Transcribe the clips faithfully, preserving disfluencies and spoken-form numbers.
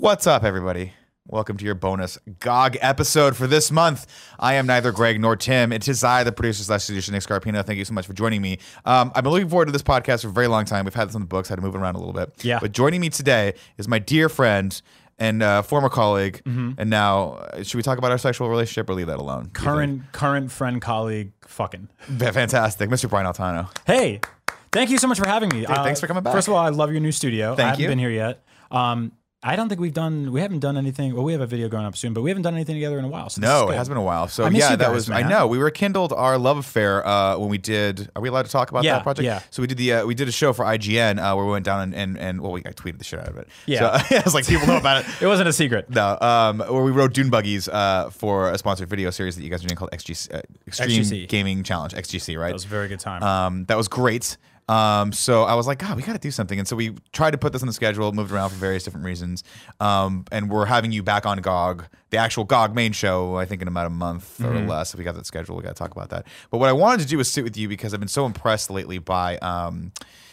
What's up, everybody? Welcome to your bonus G O G episode for this month. I am neither Greg nor Tim. It is I, the producer slash solution, Nick Scarpino. Thank you so much for joining me. Um, I've been looking forward to this podcast for a very long time. We've had this on the books, had to move it around a little bit. Yeah. But joining me today is my dear friend and uh, former colleague. Mm-hmm. And now, uh, should we talk about our sexual relationship or leave that alone? Current current friend, colleague, fucking. Fantastic. Mister Brian Altano. Hey, thank you so much for having me. Dude, thanks for coming back. First of all, I love your new studio. Thank I haven't you. been here yet. Um, I don't think we've done, we haven't done anything. Well, we have a video going up soon, but we haven't done anything together in a while. So this is No, good. it has been a while. So I miss yeah, you that guys, was. I man. know we rekindled our love affair uh, when we did. Are we allowed to talk about Yeah, that project? yeah. So we did the uh, we did a show for I G N uh, where we went down and and, and well, we, I tweeted the shit out of it. Yeah. So I was like, people know about it. It wasn't a secret. No, um, where we rode dune buggies uh, for a sponsored video series that you guys are doing called X G C, uh, Extreme X G C. Gaming Challenge, X G C, right? That was a very good time. Um, that was great. Um, so I was like, God, we got to do something. And so we tried to put this on the schedule, moved around for various different reasons. Um, and we're having you back on G O G, the actual G O G main show, I think in about a month or Mm-hmm. less. If we got that schedule, we got to talk about that. But what I wanted to do was sit with you because I've been so impressed lately by um,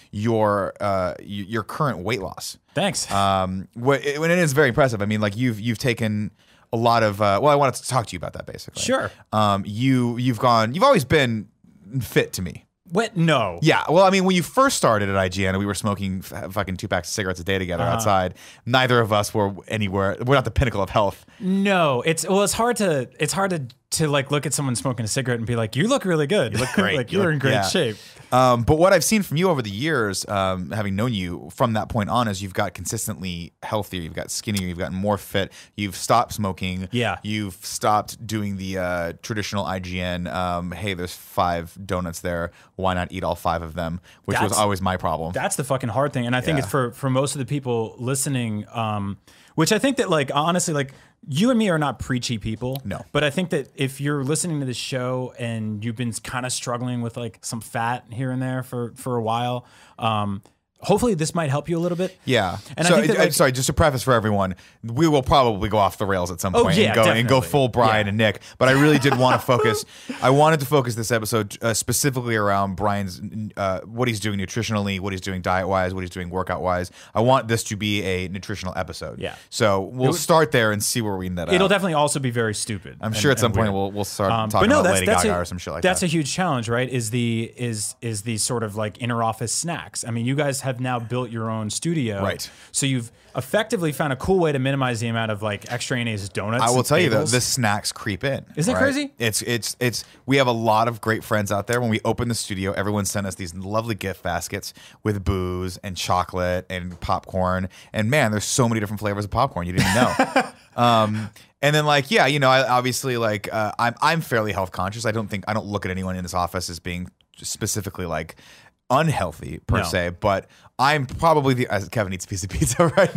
your uh, y- your current weight loss. Thanks. Um, what, it, when it is very impressive. I mean, like you've you've taken a lot of. Uh, well, I wanted to talk to you about that basically. Sure. Um, you you've gone. You've always been fit to me. what? No. Yeah, well, I mean, when you first started at I G N, we were smoking f- fucking two packs of cigarettes a day together Uh-huh. outside. Neither of us were anywhere. We're not the pinnacle of health. No. It's, well, it's hard to, it's hard to, to like look at someone smoking a cigarette and be like, you look really good. You look great. like You you're look- in great yeah. shape. Um, but what I've seen from you over the years, um, having known you from that point on, is you've got consistently healthier. You've got skinnier. You've gotten more fit. You've stopped smoking. Yeah. You've stopped doing the uh, traditional I G N. Um, hey, there's five donuts there. Why not eat all five of them? Which was That's- always my problem. That's the fucking hard thing. And I think Yeah. it's for, for most of the people listening, um, which I think that like, honestly, like you and me are not preachy people. No. But I think that if you're listening to this show and you've been kind of struggling with like some fat here and there for, for a while, um, hopefully this might help you a little bit. Yeah. And so, I think that, uh, like- sorry, just to preface for everyone, we will probably go off the rails at some Oh, point yeah, and go and go definitely. full Brian Yeah. and Nick. But I really did want to focus. I wanted to focus this episode uh, specifically around Brian's uh, what he's doing nutritionally, what he's doing diet wise, what he's doing workout wise. I want this to be a nutritional episode. Yeah. So we'll start there and see where we end that It'll out. definitely also be very stupid. I'm and- sure at some and point weird. we'll we'll start Um, talking but no, about that's, Lady that's Gaga a, or some shit like that's that. a huge challenge, right? Is the is is the sort of like inner office snacks. I mean, you guys have now built your own studio, Right. So you've effectively found a cool way to minimize the amount of like extraneous donuts. I will and tell you though, bagels. the snacks creep in. Isn't it right? crazy? It's it's it's. We have a lot of great friends out there. When we opened the studio, everyone sent us these lovely gift baskets with booze and chocolate and popcorn. And man, there's so many different flavors of popcorn you didn't even know. um, and then like yeah, you know, I obviously like uh, I'm I'm fairly health conscious. I don't think I don't look at anyone in this office as being specifically like unhealthy per No. se, but I'm probably the as Kevin eats a piece of pizza right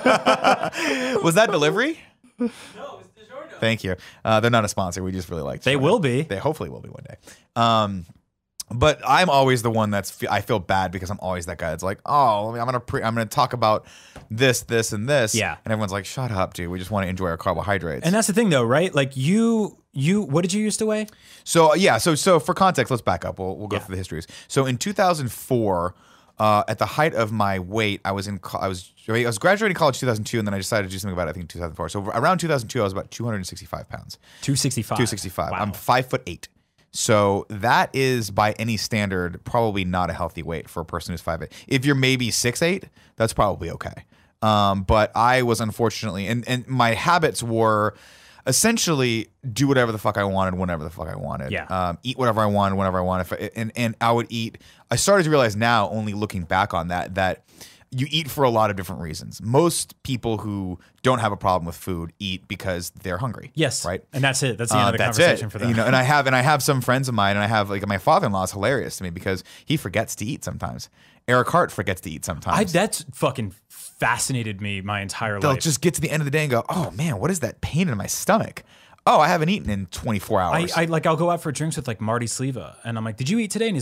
now. Was that delivery? No, it's DiGiorno. Thank you. Uh, they're not a sponsor. We just really like. They DiGiorno. will be. They hopefully will be one day. Um, but I'm always the one that's. I feel bad because I'm always that guy that's like, oh, I'm gonna pre- I'm gonna talk about this, this, and this. Yeah. And everyone's like, shut up, dude. We just want to enjoy our carbohydrates. And that's the thing, though, right? Like you, you, what did you used to weigh? So yeah, so so for context, let's back up. We'll we'll go Yeah. through the histories. So in two thousand four, uh, at the height of my weight, I was in co- I was I was graduating college two thousand two, and then I decided to do something about it. I think in two thousand four. So around two thousand two, I was about two hundred sixty-five pounds. Two sixty five. two sixty-five. Wow. I'm five foot eight. So that is by any standard probably not a healthy weight for a person who's five eight. If you're maybe six eight, that's probably okay. Um, but I was unfortunately, and and my habits were essentially do whatever the fuck I wanted whenever the fuck I wanted. Yeah. Um, eat whatever I wanted whenever I wanted. If I, and and I would eat. I started to realize now, only looking back on that, that you eat for a lot of different reasons. Most people who don't have a problem with food eat because they're hungry. Yes. Right. And that's it. That's the Uh, end of the that's conversation it. for them. You know, and I have and I have some friends of mine, and I have like my father-in-law is hilarious to me because he forgets to eat sometimes. Eric Hart forgets to eat sometimes. I, that's fucking fascinated me my entire They'll life. just get to the end of the day and go, "Oh man, what is that pain in my stomach? Oh, I haven't eaten in twenty-four I, hours." I like I'll go out for drinks with like Marty Sleva, and I'm like, "Did you eat today?" And he's like,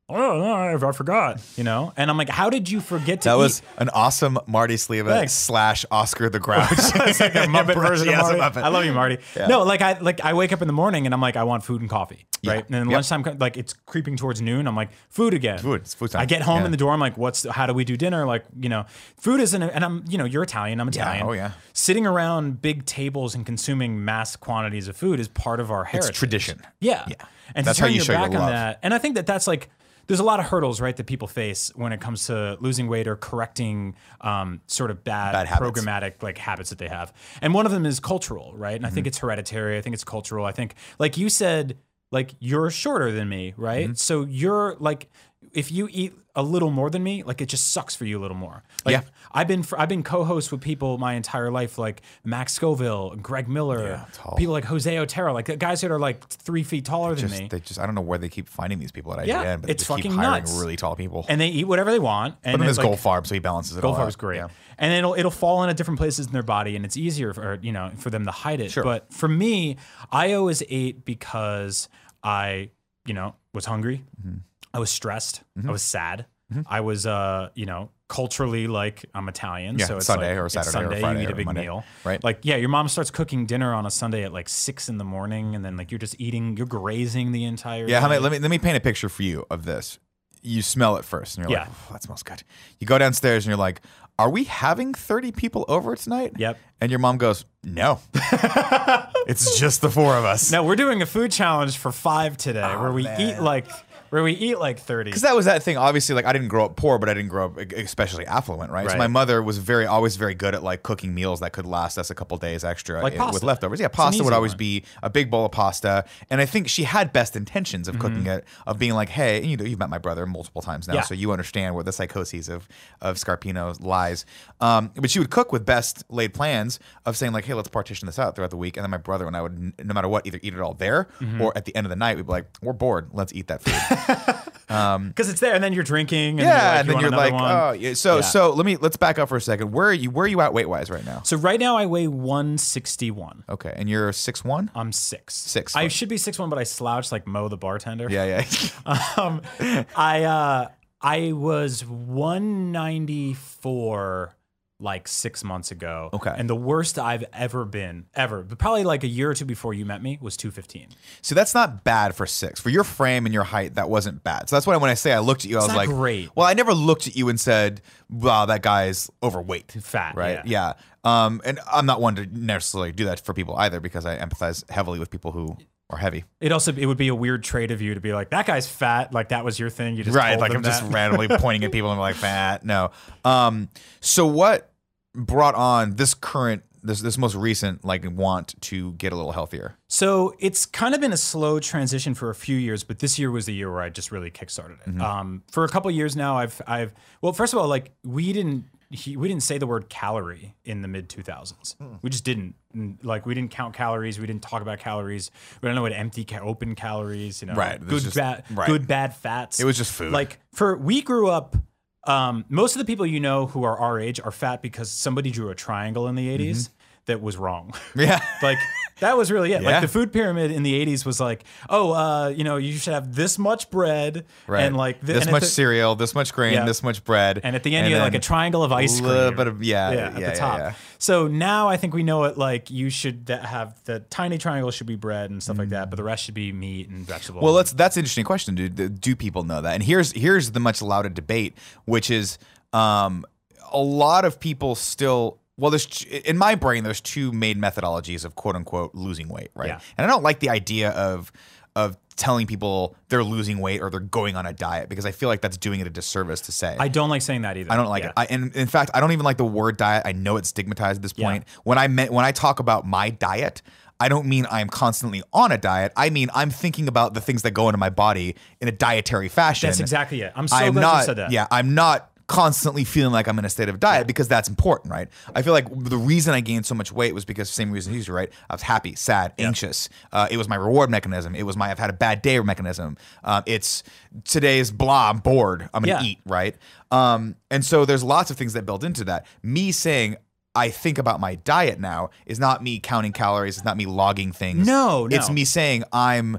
oh, no, I forgot, you know? And I'm like, how did you forget to That eat? was an awesome Marty Sleva Thanks. slash Oscar the Grouch. It's like a Muppet version Yeah, of it's a Marty. Muppet. I love you, Marty. No, like I like I wake up in the morning and I'm like, I want food and coffee, Yeah. right? And then Yep. lunchtime, co- like it's creeping towards noon. I'm like, food again. Food. It's food time. I get home Yeah. in the door. I'm like, what's how do we do dinner? Like, you know, food isn't. And I'm, you know, you're Italian. I'm Italian. oh, yeah. Sitting around big tables and consuming mass quantities of food is part of our heritage. It's tradition. Yeah. Yeah. And That's to how turn you your show your back on love. that. And I think that that's like, there's a lot of hurdles, right, that people face when it comes to losing weight or correcting um, sort of bad, Bad habits. programmatic like habits that they have. And one of them is cultural, right? And I Mm-hmm. think it's hereditary. I think it's cultural. I think, like you said, like you're shorter than me, right? Mm-hmm. So you're like, if you eat a little more than me, like it just sucks for you a little more. Like Yeah. I've been I've been co-host with people my entire life, like Max Scoville, Greg Miller, Yeah, tall. people like Jose Otero, like guys that are like three feet taller than Just, me. they just I don't know where they keep finding these people at I G N, Yeah, but they it's just keep fucking hiring nuts. really tall people. And they eat whatever they want. And but then it's there's like, Goldfarb, so he balances it all Goldfarb's out. great. Yeah. And it'll it'll fall into different places in their body, and it's easier for you know for them to hide it. Sure. But for me, I always ate because I you know was hungry, Mm-hmm. I was stressed, I was sad, I was uh you know culturally like I'm Italian, Yeah, so it's Sunday like, or it's Saturday or Sunday, Friday you eat or a big Monday, meal, right? Like yeah, your mom starts cooking dinner on a Sunday at like six in the morning, and then like you're just eating, you're grazing the entire Yeah, day. how many, let me let me paint a picture for you of this. You smell it first, and you're Yeah. like, oh, "That smells good." You go downstairs, and you're like, "Are we having thirty people over tonight?" Yep. And your mom goes, "No, it's just the four of us." No, we're doing a food challenge for five today, where we Oh, man. eat like where we eat like thirty. Because that was that thing. Obviously, like I didn't grow up poor, but I didn't grow up e- especially affluent, right? So Right. my mother was very, always very good at like cooking meals that could last us a couple days extra Like eh, pasta. with leftovers. Yeah, an pasta would easy always one. be a big bowl of pasta, and I think she had best intentions of cooking it, of being like, hey, you know, you've met my brother multiple times now, Yeah. so you understand where the psychoses of of Scarpino lies. Um, but she would cook with best laid plans of saying like, hey, let's partition this out throughout the week, and then my brother and I would, n- no matter what, either eat it all there or at the end of the night, we'd be like, we're bored, let's eat that food. Because it's there, and then you're drinking. And Yeah, you're like, and you then you're want like, another one. oh, yeah. So, Yeah. so let me let's back up for a second. Where are you? Where are you at weight wise right now? So right now I weigh one sixty-one. Okay, and you're six one. I'm six. Six I foot. should be six one, but I slouch like Mo the bartender. Yeah, yeah. Um, I uh, I was one ninety-four like six months ago. Okay. And the worst I've ever been, ever, but probably like a year or two before you met me, was two fifteen. So that's not bad for six. For your frame and your height, that wasn't bad. So that's why when I say I looked at you, I was not like, great. Well, I never looked at you and said, "Wow, that guy's overweight." Fat, right? yeah. Yeah. Um, and I'm not one to necessarily do that for people either because I empathize heavily with people who are heavy. It also it would be a weird trait of you to be like, that guy's fat, like that was your thing. You just Right, told like them I'm just that. randomly pointing at people and I'm like, fat. No. Um, so what brought on this current, this this most recent like want to get a little healthier? So it's kind of been a slow transition for a few years, but this year was the year where I just really kickstarted it. Mm-hmm. Um, for a couple of years now, I've I've well, first of all, like we didn't he, we didn't say the word calorie in the mid two thousands. Hmm. We just didn't. And, like we didn't count calories. We didn't talk about calories. We don't know what empty, ca- open calories. You know, Right, there's Good, just- bad, right. good, bad fats. It was just food. Like for we grew up. Um, most of the people you know who are our age are fat because somebody drew a triangle in the eighties that was wrong. Yeah. Like that was really it. Yeah. Like the food pyramid in the eighties was like, oh, uh, you know, you should have this much bread Right. and like thi- this and at much the- cereal, this much grain, Yeah. this much bread, and at the end you had like a then triangle of ice a cream. little bit of yeah, yeah, yeah, at the yeah, top. yeah. So now I think we know it. Like you should th- have the tiny triangle should be bread and stuff like that, but the rest should be meat and vegetables. Mm. Well, that's that's an interesting question. Do do people know that? And here's here's the much lauded debate, which is um, a lot of people still. Well, there's t- in my brain there's two main methodologies of quote unquote losing weight, right? Yeah. And I don't like the idea of of telling people they're losing weight or they're going on a diet because I feel like that's doing it a disservice to say. I don't like saying that either. I don't like Yeah. it. I, and in fact, I don't even like the word diet. I know it's stigmatized at this Yeah. point. When I meant when I talk about my diet, I don't mean I'm constantly on a diet. I mean I'm thinking about the things that go into my body in a dietary fashion. That's exactly it. I'm so I'm glad not. you said that. Yeah, I'm not constantly feeling like I'm in a state of diet because that's important, right? I feel like the reason I gained so much weight was because the same reason you do, right? I was happy, sad, anxious. Uh, it was my reward mechanism. It was my I've had a bad day mechanism. Um, it's today's blah. I'm bored. I'm gonna Yeah. eat, right? Um, and so there's lots of things that build into that. Me saying I think about my diet now is not me counting calories. It's not me logging things. No, no. It's me saying I'm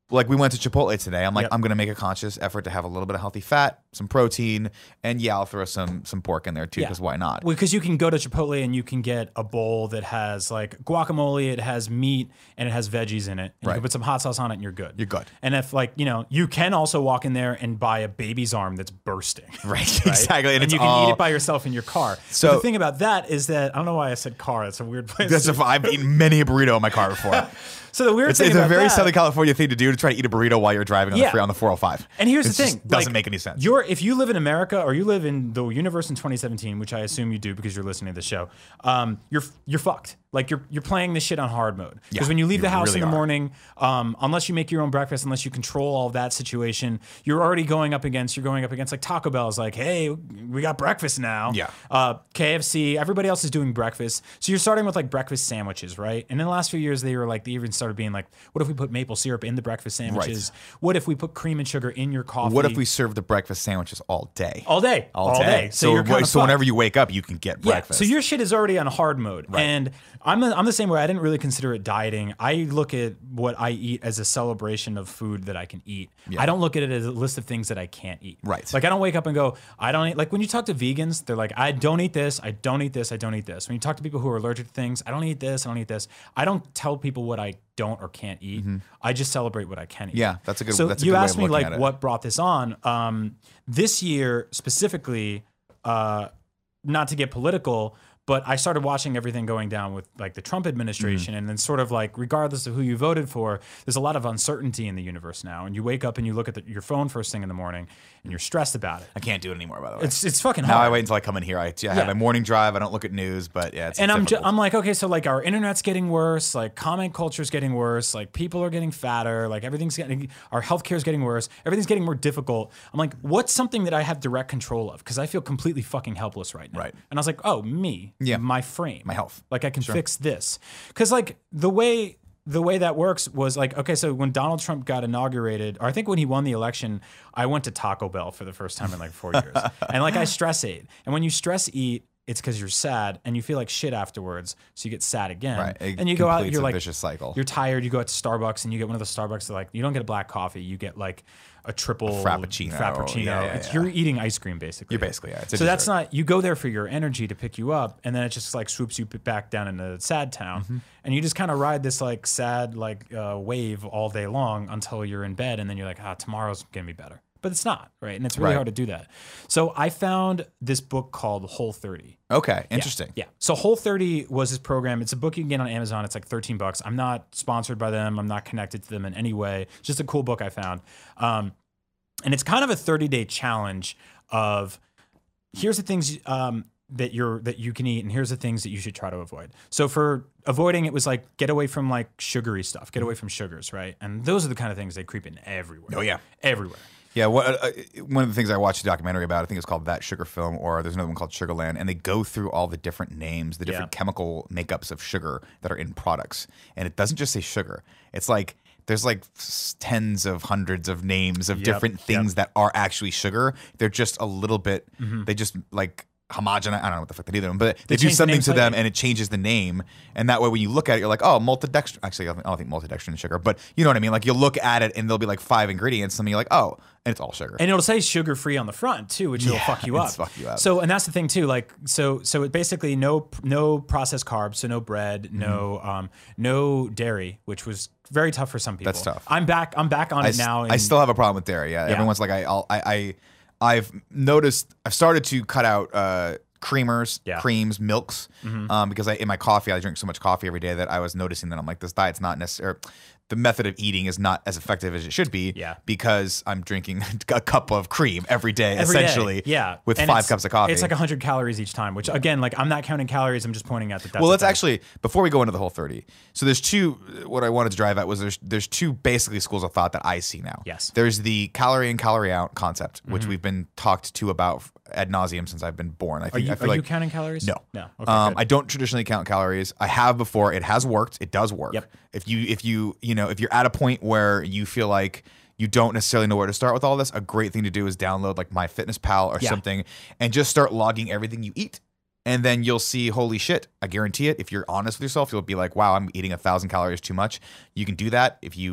like we went to Chipotle today. I'm like, Yep. I'm gonna make a conscious effort to have a little bit of healthy fat, some protein, and yeah, I'll throw some some pork in there too, Yeah. because why not? Because you can go to Chipotle and you can get a bowl that has like guacamole, it has meat, and it has veggies in it. And Right. You can put some hot sauce on it and you're good. You're good. And if like, you know, you can also walk in there and buy a baby's arm that's bursting. Right, exactly, and And, it's you can all- eat it by yourself in your car. So- So the thing about that is that, I don't know why I said car, it's a weird place. That's to- if I've eaten many a burrito in my car before. so the weird It's, thing it's a about very that, Southern California thing to do to try to eat a burrito while you're driving on Yeah. the free on the four oh five. And here's It's the just thing, doesn't like, make any sense. You're if you live in America or you live in the universe in twenty seventeen, which I assume you do because you're listening to the show, um, you're you're fucked. Like you're you're playing this shit on hard mode. Because Yeah, when you leave you the house really in the are. morning, um, unless you make your own breakfast, unless you control all of that situation, you're already going up against you're going up against like Taco Bell's like, hey, we got breakfast now. Yeah. Uh, K F C, everybody else is doing breakfast. So you're starting with like breakfast sandwiches, right? And in the last few years, they were like, they even started being like, what if we put maple syrup in the breakfast sandwiches? What if we put cream and sugar in your coffee? What if we serve the breakfast sandwiches all day? all day, all, day. So, So, you're wh- kind of so whenever you wake up, you can get breakfast. Yeah, so your shit is already on hard mode, and I'm the, I'm the same way. I didn't really consider it dieting. I look at what I eat as a celebration of food that I can eat. Yeah. I don't look at it as a list of things that I can't eat. Right. Like I don't wake up and go, I don't eat. Like when you talk to vegans, they're like, I don't eat this, I don't eat this, I don't eat this. When you talk to people who are allergic to things, I don't eat this, I don't eat this. I don't tell people what I don't or can't eat. I just celebrate what I can eat. Yeah, that's a good- So that's a you good way asked of me looking like at it. what brought this on. Um, this year specifically. Uh, not to get political, but I started watching everything going down with like the Trump administration, Mm-hmm. and then sort of like regardless of who you voted for, there's a lot of uncertainty in the universe now. And you wake up and you look at the, your phone first thing in the morning, and you're stressed about it. I can't do it anymore, by the way. It's it's fucking now hard. I wait until I come in here. I, I have Yeah. my morning drive. I don't look at news, but yeah, it's and I'm ju- difficult. I'm like, okay, so like our internet's getting worse, like comment culture's getting worse, like people are getting fatter, like everything's getting, our healthcare's getting worse, everything's getting more difficult. I'm like, what's something that I have direct control of? Because I feel completely fucking helpless right now. Right. And I was like, oh, me, Yeah. my frame, My health. like I can fix this. Because like the way. The way that works was like, okay, so when Donald Trump got inaugurated, or I think when he won the election, I went to Taco Bell for the first time in like four years. And like I stress ate. And when you stress eat, it's because you're sad and you feel like shit afterwards. So you get sad again. Right. It And you go out, completes you're a like, vicious cycle. you're tired, you go out to Starbucks and you get one of the Starbucks that like, you don't get a black coffee, you get like a triple Frappuccino. Frappuccino. Yeah, yeah, It's, yeah. You're eating ice cream basically. You're basically, yeah, it's a so that's dessert. not, you go there for your energy to pick you up, and then it just like swoops you back down into sad town. Mm-hmm. And you just kind of ride this like sad like uh, wave all day long until you're in bed, and then you're like, ah, tomorrow's gonna be better. But it's not, right? And it's really Right. hard to do that. So I found this book called Whole thirty. Okay, interesting. Yeah. So Whole thirty was this program. It's a book you can get on Amazon. It's like thirteen bucks. I'm not sponsored by them. I'm not connected to them in any way. It's just a cool book I found. Um, and it's kind of a thirty day challenge of here's the things um, that you're that you can eat, and here's the things that you should try to avoid. So for avoiding, it was like get away from like sugary stuff, get away from sugars, right? And those are the kind of things they creep in everywhere. Oh, yeah. everywhere. Yeah, what, uh, one of the things I watched a documentary about, I think it's called That Sugar Film, or there's another one called Sugarland, and they go through all the different names, the different Yeah. chemical makeups of sugar that are in products. And it doesn't just say sugar. It's like there's like s- tens of hundreds of names of Yep, different things yep. that are actually sugar. They're just a little bit, Mm-hmm. they just like homogenize. I don't know what the fuck they do to them, but they, They do change the something name to them slightly. and it changes the name. And that way when you look at it, you're like, oh, maltodextrin. Actually, I don't I don't think maltodextrin is sugar, but you know what I mean? Like you'll look at it and there'll be like five ingredients, and you're like, oh, and it's all sugar. And it'll say sugar free on the front too, which will Yeah, fuck you up. it's fuck you up. So, and that's the thing too. Like, so, so it basically no, no processed carbs, so no bread, no, um, no dairy, which was very tough for some people. Mm-hmm. That's tough. I'm back. I'm back on I, it now. s- And I still have a problem with dairy. Yeah, everyone's like, I, I'll, I, I, I've noticed. I've started to cut out uh, creamers, Yeah. creams, milks, um, because I in my coffee I drink so much coffee every day that I was noticing that I'm like, this diet's not necessary. The method of eating is not as effective as it should be. Yeah. because I'm drinking a cup of cream every day, every day. essentially. Yeah, with And five it's- cups of coffee. It's like one hundred calories each time, which again, like I'm not counting calories. I'm just pointing out that that's Well, a let's thing. actually before we go into the whole thirty. So there's two. What I wanted to drive at was there's there's two basically schools of thought that I see now. Yes. There's the calorie in, calorie out concept, which Mm-hmm. we've been talked to about ad nauseum since I've been born. I Are think you, I are feel you like counting calories? no, no. Okay, um, good. I don't traditionally count calories. I have before. It has worked. It does work. Yep. If you if you you know if you're at a point where you feel like you don't necessarily know where to start with all this, a great thing to do is download like MyFitnessPal or Yeah. something and just start logging everything you eat. And then you'll see, holy shit, I guarantee it. If you're honest with yourself, you'll be like, wow, I'm eating a thousand calories too much. You can do that. If you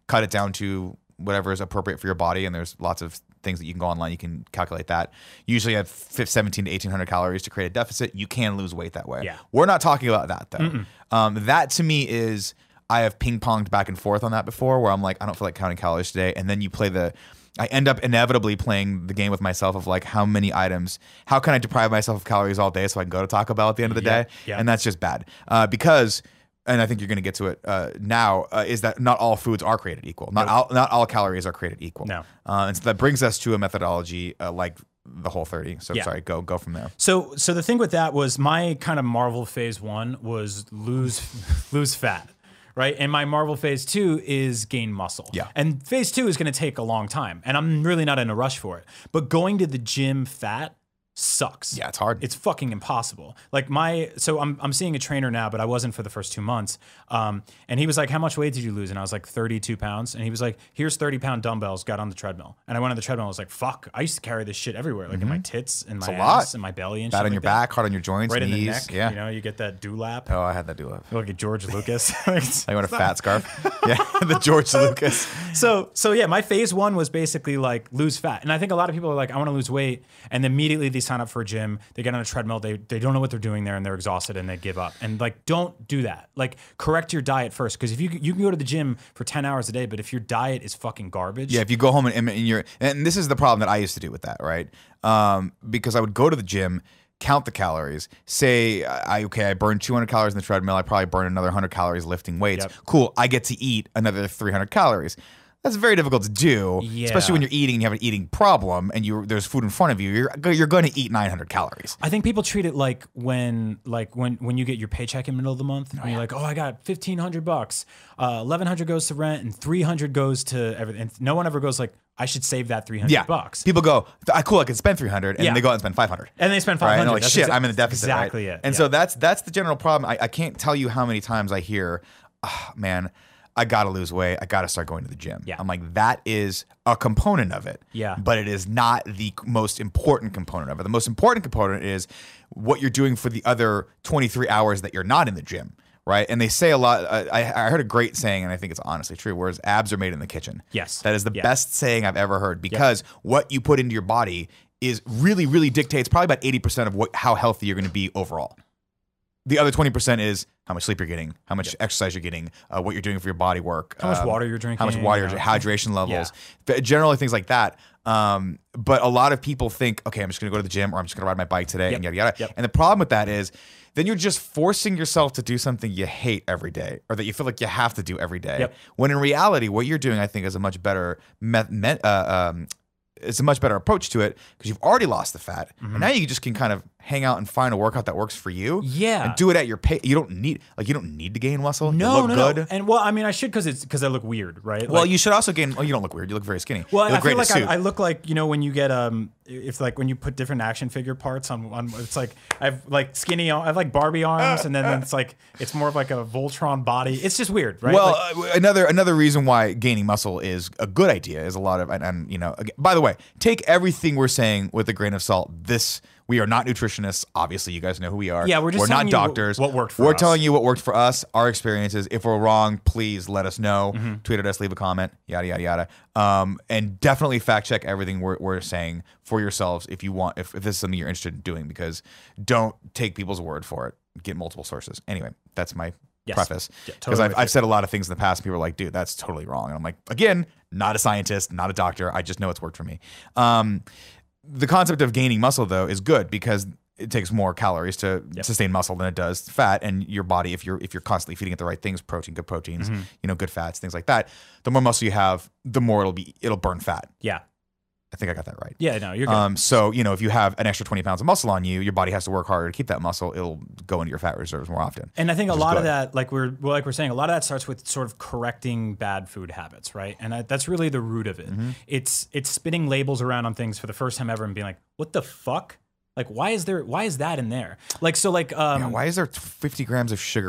cut it down to whatever is appropriate for your body. And there's lots of things that you can go online. You can calculate that. Usually at seventeen to eighteen hundred calories to create a deficit. You can lose weight that way. Yeah. We're not talking about that though. Um, that to me is, I have ping ponged back and forth on that before where I'm like, I don't feel like counting calories today. And then you play the, I end up inevitably playing the game with myself of like, how many items, how can I deprive myself of calories all day so I can go to Taco Bell at the end of the Yeah, day? yeah. And that's just bad. Uh, because, and I think you're going to get to it uh, now, uh, is that not all foods are created equal. Not all, not all calories are created equal. No. Uh, and so that brings us to a methodology uh, like the Whole thirty. So Yeah. sorry, go go from there. So, so the thing with that was my kind of Marvel phase one was lose, lose fat, right? And my Marvel phase two is gain muscle. Yeah. And phase two is going to take a long time, and I'm really not in a rush for it. But going to the gym fat sucks. Yeah, it's hard. It's fucking impossible. Like my, so I'm I'm seeing a trainer now, but I wasn't for the first two months. Um, and he was like, "How much weight did you lose?" And I was like, thirty-two pounds. And he was like, "Here's thirty pound dumbbells." Got on the treadmill, and I went on the treadmill. I was like, "Fuck!" I used to carry this shit everywhere, like in my tits and my a ass lot. and my belly and Bad shit on your like that. back, hard on your joints, right knees. in the neck. Yeah. You know, you get that dewlap. Oh, I had that do love. Look at George Lucas. I want a fat scarf. Yeah, the George Lucas. So, so yeah, my phase one was basically like lose fat. And I think a lot of people are like, I want to lose weight. And then immediately they sign up for a gym, they get on a treadmill, they, they don't know what they're doing there and they're exhausted and they give up. And like, don't do that. Like correct your diet first. Cause if you, you can go to the gym for ten hours a day, but if your diet is fucking garbage. Yeah, if you go home and, and you're, and this is the problem that I used to do with that, right? Um, because I would go to the gym, count the calories, say, I okay, I burned two hundred calories in the treadmill, I probably burn another one hundred calories lifting weights. Yep. Cool, I get to eat another three hundred calories. That's very difficult to do, Yeah. especially when you're eating and you have an eating problem and you there's food in front of you. You're you're going to eat nine hundred calories. I think people treat it like when, like when, when you get your paycheck in the middle of the month, and you're like, oh, I got fifteen hundred bucks, uh, eleven hundred goes to rent, and three hundred goes to everything. And no one ever goes like, I should save that three hundred Yeah, bucks. people go, I cool, I can spend three hundred, and Yeah. they go out and spend five hundred. And they spend Right? five And hundred. they're like, That's shit, exa- I'm in a deficit. Exactly right? it. And yeah. so that's that's the general problem. I, I can't tell you how many times I hear, oh, man, I gotta lose weight. I gotta start going to the gym. Yeah. I'm like, that is a component of it. Yeah. But it is not the most important component of it. The most important component is what you're doing for the other twenty-three hours that you're not in the gym. Right. And they say a lot. Uh, I, I heard a great saying, and I think it's honestly true, whereas abs are made in the kitchen. Yes. That is the Yeah. best saying I've ever heard, because what you put into your body is really, really dictates probably about eighty percent of what how healthy you're going to be overall. The other twenty percent is how much sleep you're getting, how much exercise you're getting, uh, what you're doing for your body work, How much um, water you're drinking, how much water, you you're know. hydration levels, F- generally things like that. Um, but a lot of people think, okay, I'm just going to go to the gym, or I'm just going to ride my bike today, Yep. and yada yada. Yep. And the problem with that is, then you're just forcing yourself to do something you hate every day, or that you feel like you have to do every day. Yep. When in reality, what you're doing, I think, is a much better met, met, uh, um, it's a much better approach to it, because you've already lost the fat, and now you just can kind of hang out and find a workout that works for you. Yeah. and do it at your pace. You don't need like you don't need to gain muscle. You No, look no, good. no. And well, I mean, I should because it's because I look weird, right? Well, Like- you should also gain. Well, you don't look weird. You look very skinny. Well, you look I feel great like in a suit. I, I look like, you know, when you get um, if like when you put different action figure parts on, on it's like I have like skinny, I have like Barbie arms, and then it's like it's more of like a Voltron body. It's just weird, right? Well, Like, uh, another another reason why gaining muscle is a good idea is a lot of and, and you know. Again, by the way, take everything we're saying with a grain of salt. This. We are not nutritionists. Obviously, you guys know who we are. Yeah, we're just we're telling not you what- doctors. what worked for We're us. telling you what worked for us, our experiences. If we're wrong, please let us know. Mm-hmm. Tweet at us, leave a comment, yada yada yada. Um, and definitely fact check everything we're, we're saying for yourselves if you want. If, if this is something you're interested in doing, because don't take people's word for it. Get multiple sources. Anyway, that's my Yes. preface. Yeah, Because totally I've, with I've you. said a lot of things in the past, and people are like, dude, that's totally wrong. And I'm like, again, not a scientist, not a doctor. I just know it's worked for me. Um, the concept of gaining muscle, though, is good because it takes more calories to Yep. sustain muscle than it does fat. And your body, if you're if you're constantly feeding it the right things, protein, good proteins, Mm-hmm. you know, good fats, things like that, the more muscle you have, the more it'll be it'll burn fat. yeah, I think I got that right. yeah, no, you're good. Um, so you know, if you have an extra twenty pounds of muscle on you, your body has to work harder to keep that muscle. It'll go into your fat reserves more often. And I think a which is lot of good. that, like we're well, like we're saying, a lot of that starts with sort of correcting bad food habits, right? And I, that's really the root of it. Mm-hmm. It's it's spinning labels around on things for the first time ever and being like, "What the fuck? Like, why is there? Why is that in there? Like, so, like, um, Yeah, why is there fifty grams of sugar in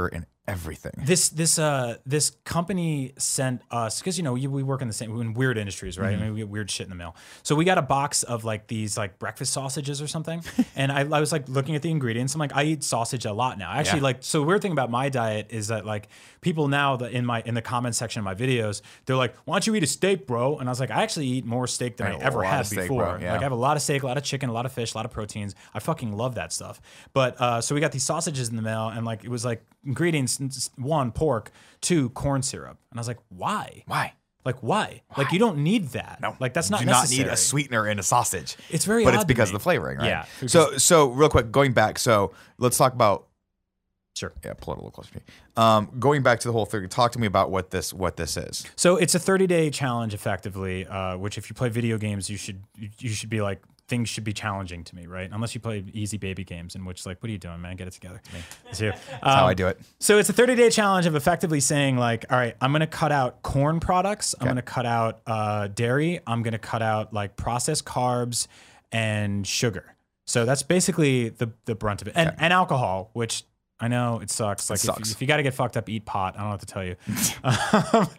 everything. This this uh this company sent us, because you know we, we work in the same in weird industries, right? Mm-hmm. I mean, we get weird shit in the mail. So we got a box of like these like breakfast sausages or something, and I, I was like looking at the ingredients. I'm like, I eat sausage a lot now. Actually, Yeah. like so. The weird thing about my diet is that like people now that in my in the comment section of my videos, they're like, why don't you eat a steak, bro? And I was like, I actually eat more steak than I I eat a ever lot had of steak, before. bro. Yeah. Like I have a lot of steak, a lot of chicken, a lot of fish, a lot of proteins. I fucking love that stuff. But uh, so we got these sausages in the mail, and like it was like ingredients: one, pork; two, corn syrup. And I was like, why? Why? Like why? Like you don't need that. No, like that's not do necessary. not need a sweetener in a sausage. It's very but odd it's to because me. of the flavoring, right? Yeah, So, so real quick, going back. So let's talk about. Sure. Yeah, pull it a little closer to me. Um, going back to the whole thing, talk to me about what this what this is. So it's a thirty day challenge, effectively. Uh, which, if you play video games, you should you should be like things should be challenging to me, right? Unless you play easy baby games, in which like, what are you doing, man? Get it together. That's you. That's how I do it. So it's a thirty day challenge of effectively saying like, all right, I'm going to cut out corn products. I'm going to cut out uh, dairy. I'm going to cut out like processed carbs and sugar. So that's basically the the brunt of it. And, and alcohol, which I know it sucks. Like sucks. if, if you got to get fucked up, eat pot. I don't know what to tell you. Um,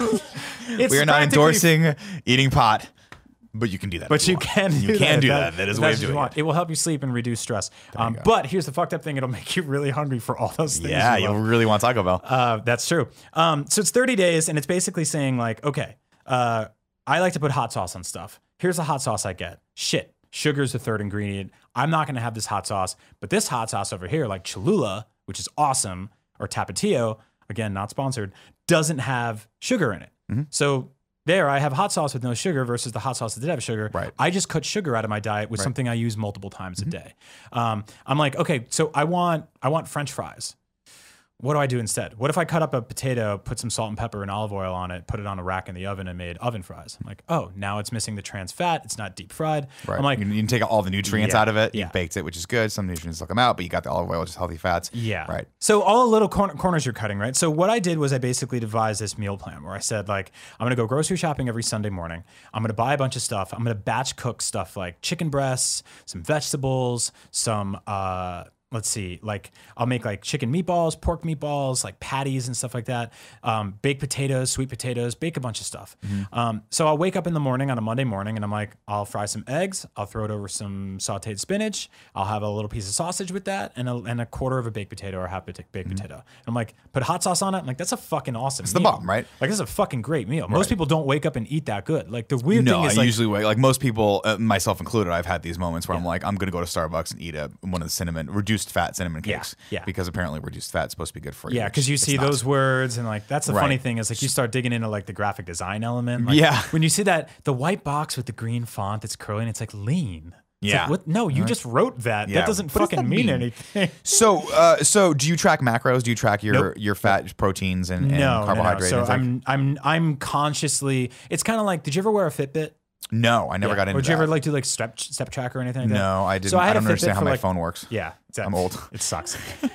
it's We are not practically- endorsing eating pot, but you can do that. But if you want. can do You can that. do That- that. That is a that's way what of you doing want. it. It will help you sleep and reduce stress. Um, go. but here's the fucked up thing: it'll make you really hungry for all those things. Yeah, you you love. really want Taco Bell. Uh, that's true. Um, so it's thirty days, and it's basically saying like, okay, uh, I like to put hot sauce on stuff. Here's the hot sauce I get. Shit, sugar's the third ingredient. I'm not gonna have this hot sauce, but this hot sauce over here, like Cholula, which is awesome, or Tapatio, again not sponsored, doesn't have sugar in it. Mm-hmm. So there, I have hot sauce with no sugar versus the hot sauce that did have sugar. Right. I just cut sugar out of my diet with Right. something I use multiple times a day. Um, I'm like, okay, so I want I want French fries. What do I do instead? What if I cut up a potato, put some salt and pepper and olive oil on it, put it on a rack in the oven, and made oven fries? I'm like, oh, now it's missing the trans fat. It's not deep fried. Right. I'm like, you, you can take all the nutrients Yeah, out of it. yeah. You baked it, which is good. Some nutrients will come out, but you got the olive oil, which is healthy fats. yeah. Right. So all the little corner, corners you're cutting, right? So what I did was I basically devised this meal plan where I said, like, I'm going to go grocery shopping every Sunday morning. I'm going to buy a bunch of stuff. I'm going to batch cook stuff like chicken breasts, some vegetables, some, uh, let's see, like I'll make like chicken meatballs, pork meatballs, like patties and stuff like that. Um, baked potatoes, sweet potatoes, bake a bunch of stuff. Um, so I'll wake up in the morning on a Monday morning and I'm like, I'll fry some eggs. I'll throw it over some sauteed spinach. I'll have a little piece of sausage with that and a, and a quarter of a baked potato or a half baked baked potato. And I'm like, put hot sauce on it. I'm like, that's a fucking awesome It's the meal. bomb, right? Like, this is a fucking great meal. Most people don't wake up and eat that good. Like, the weird No, thing is I like, usually wait. Like most people, uh, myself included, I've had these moments where I'm like, I'm going to go to Starbucks and eat a one of the cinnamon, reduced fat cinnamon Yeah, cakes. yeah. Because apparently reduced fat is supposed to be good for you. yeah, because you It's see not. those words and like that's the Right. funny thing is like you start digging into like the graphic design element. Like, Yeah. when you see that the white box with the green font that's curling, it's like lean. It's Yeah. like, what? No, you just wrote that. Yeah. That doesn't What does fucking that mean, mean? anything. So, uh, so do you track macros? Do you track your Nope. your fat, proteins, and, and No, no, no. carbohydrate? So intake? I'm I'm I'm consciously. It's kind of like. Did you ever wear a Fitbit? no, I never Yeah. got into Or did you that. ever like do like step step tracker or anything like that? no, I didn't. So I I, had a don't Fitbit understand how for, my like- phone works. Yeah, exactly. I'm old. It sucks.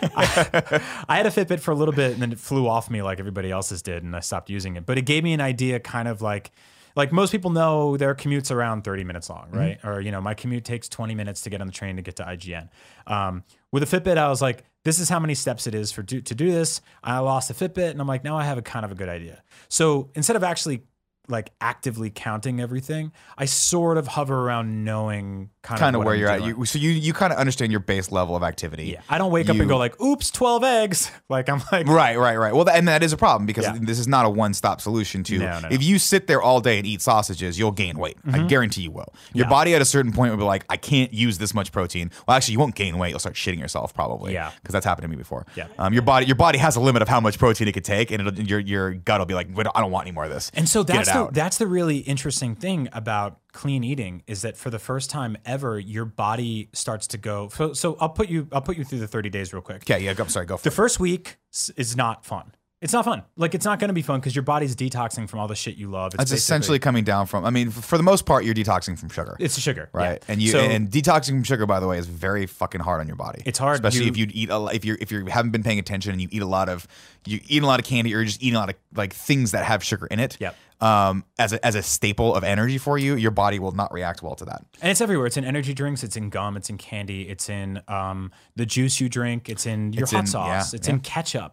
I, I had a Fitbit for a little bit and then it flew off me like everybody else's did, and I stopped using it. But it gave me an idea, kind of like, like most people know their commute's around thirty minutes long, right? Or you know, my commute takes twenty minutes to get on the train to get to I G N. Um, with a Fitbit, I was like, this is how many steps it is for do, to do this. I lost a Fitbit, and I'm like, now I have a kind of a good idea. So instead of actually like actively counting everything, I sort of hover around knowing kind, Kind of of what where I'm you're at. doing. You, so you you kind of understand your base level of activity. Yeah, I don't wake up You- and go like, "Oops, twelve eggs." Like I'm like, Right, right, right. Well, th- and that is a problem because Yeah. this is not a one-stop solution to. No, no, if you sit there all day and eat sausages, you'll gain weight. I guarantee you will. Your Yeah. body at a certain point will be like, I can't use this much protein. Well, actually, you won't gain weight. You'll start shitting yourself probably. Yeah. because that's happened to me before. Yeah. Um, your body, your body has a limit of how much protein it could take, and it'll, your your gut will be like, "Wait, I don't want any more of this. And so Get that's it the, out. that's the really interesting thing about clean eating is that for the first time ever, your body starts to go. So, so I'll put you I'll put you through the thirty days real quick. Okay, yeah. Go, I'm sorry. Go for The it. first week s- is not fun. It's not fun. Like it's not going to be fun because your body's detoxing from all the shit you love. It's It's basically- essentially coming down from. I mean, f- for the most part, you're detoxing from sugar. it's the sugar, Right, yeah. and you So- and detoxing from sugar, by the way, is very fucking hard on your body. It's hard. especially You- if you eat a, lo- if you're if you haven't been paying attention and you eat a lot of you eat a lot of candy or you're just eating a lot of like things that have sugar in it. Yep. Um, as a as a staple of energy for you, your body will not react well to that. And it's everywhere. It's in energy drinks. It's in gum. It's in candy. It's in um, the juice you drink. It's in your It's hot in- sauce. yeah, it's yeah. in ketchup.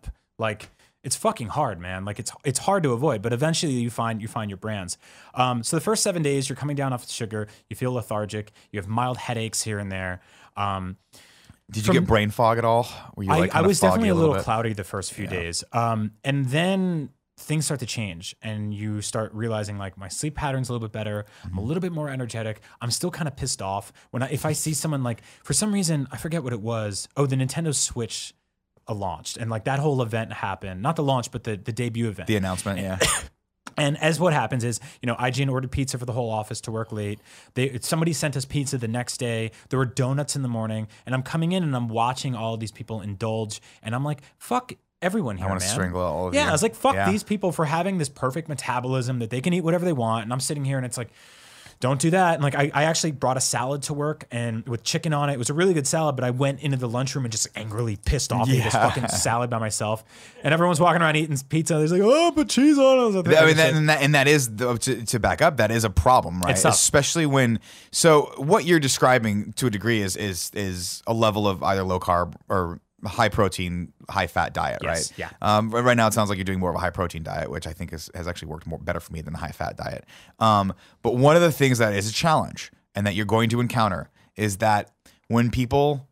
Like it's fucking hard, man. Like it's it's hard to avoid, but eventually you find you find your brands. Um, so the first seven days you're coming down off the sugar, you feel lethargic, you have mild headaches here and there. Um, Did you get brain fog at all? Were you I, like I kinda was foggy definitely a little bit? cloudy the first few days. Um, and then things start to change and you start realizing like my sleep pattern's a little bit better. I'm a little bit more energetic. I'm still kind of pissed off when I, if I see someone like, for some reason, I forget what it was. Oh, the Nintendo Switch uh, launched and like that whole event happened. Not the launch, but the, the debut event. The announcement, yeah. And as what happens is, you know, I G N ordered pizza for the whole office to work late. They somebody sent us pizza the next day. There were donuts in the morning, and I'm coming in and I'm watching all of these people indulge, and I'm like, fuck everyone here, I want to man. strangle all of Yeah, you. I was like, fuck Yeah. these people for having this perfect metabolism that they can eat whatever they want, and I'm sitting here and it's like, don't do that. And like, I, I actually brought a salad to work and with chicken on it. It was a really good salad, but I went into the lunchroom and just angrily pissed off. Yeah. Ate this fucking salad by myself. And everyone's walking around eating pizza. They're like, oh, put cheese on it. I was like, I mean, that, and, that, and that is, the, to, to back up, that is a problem, right? It's tough. Especially when, so what you're describing to a degree is is is a level of either low carb or high protein, high fat diet, Yes, right? yeah. Um, but right now it sounds like you're doing more of a high protein diet, which I think is, has actually worked more better for me than the high fat diet. Um, but one of the things that is a challenge and that you're going to encounter is that when people,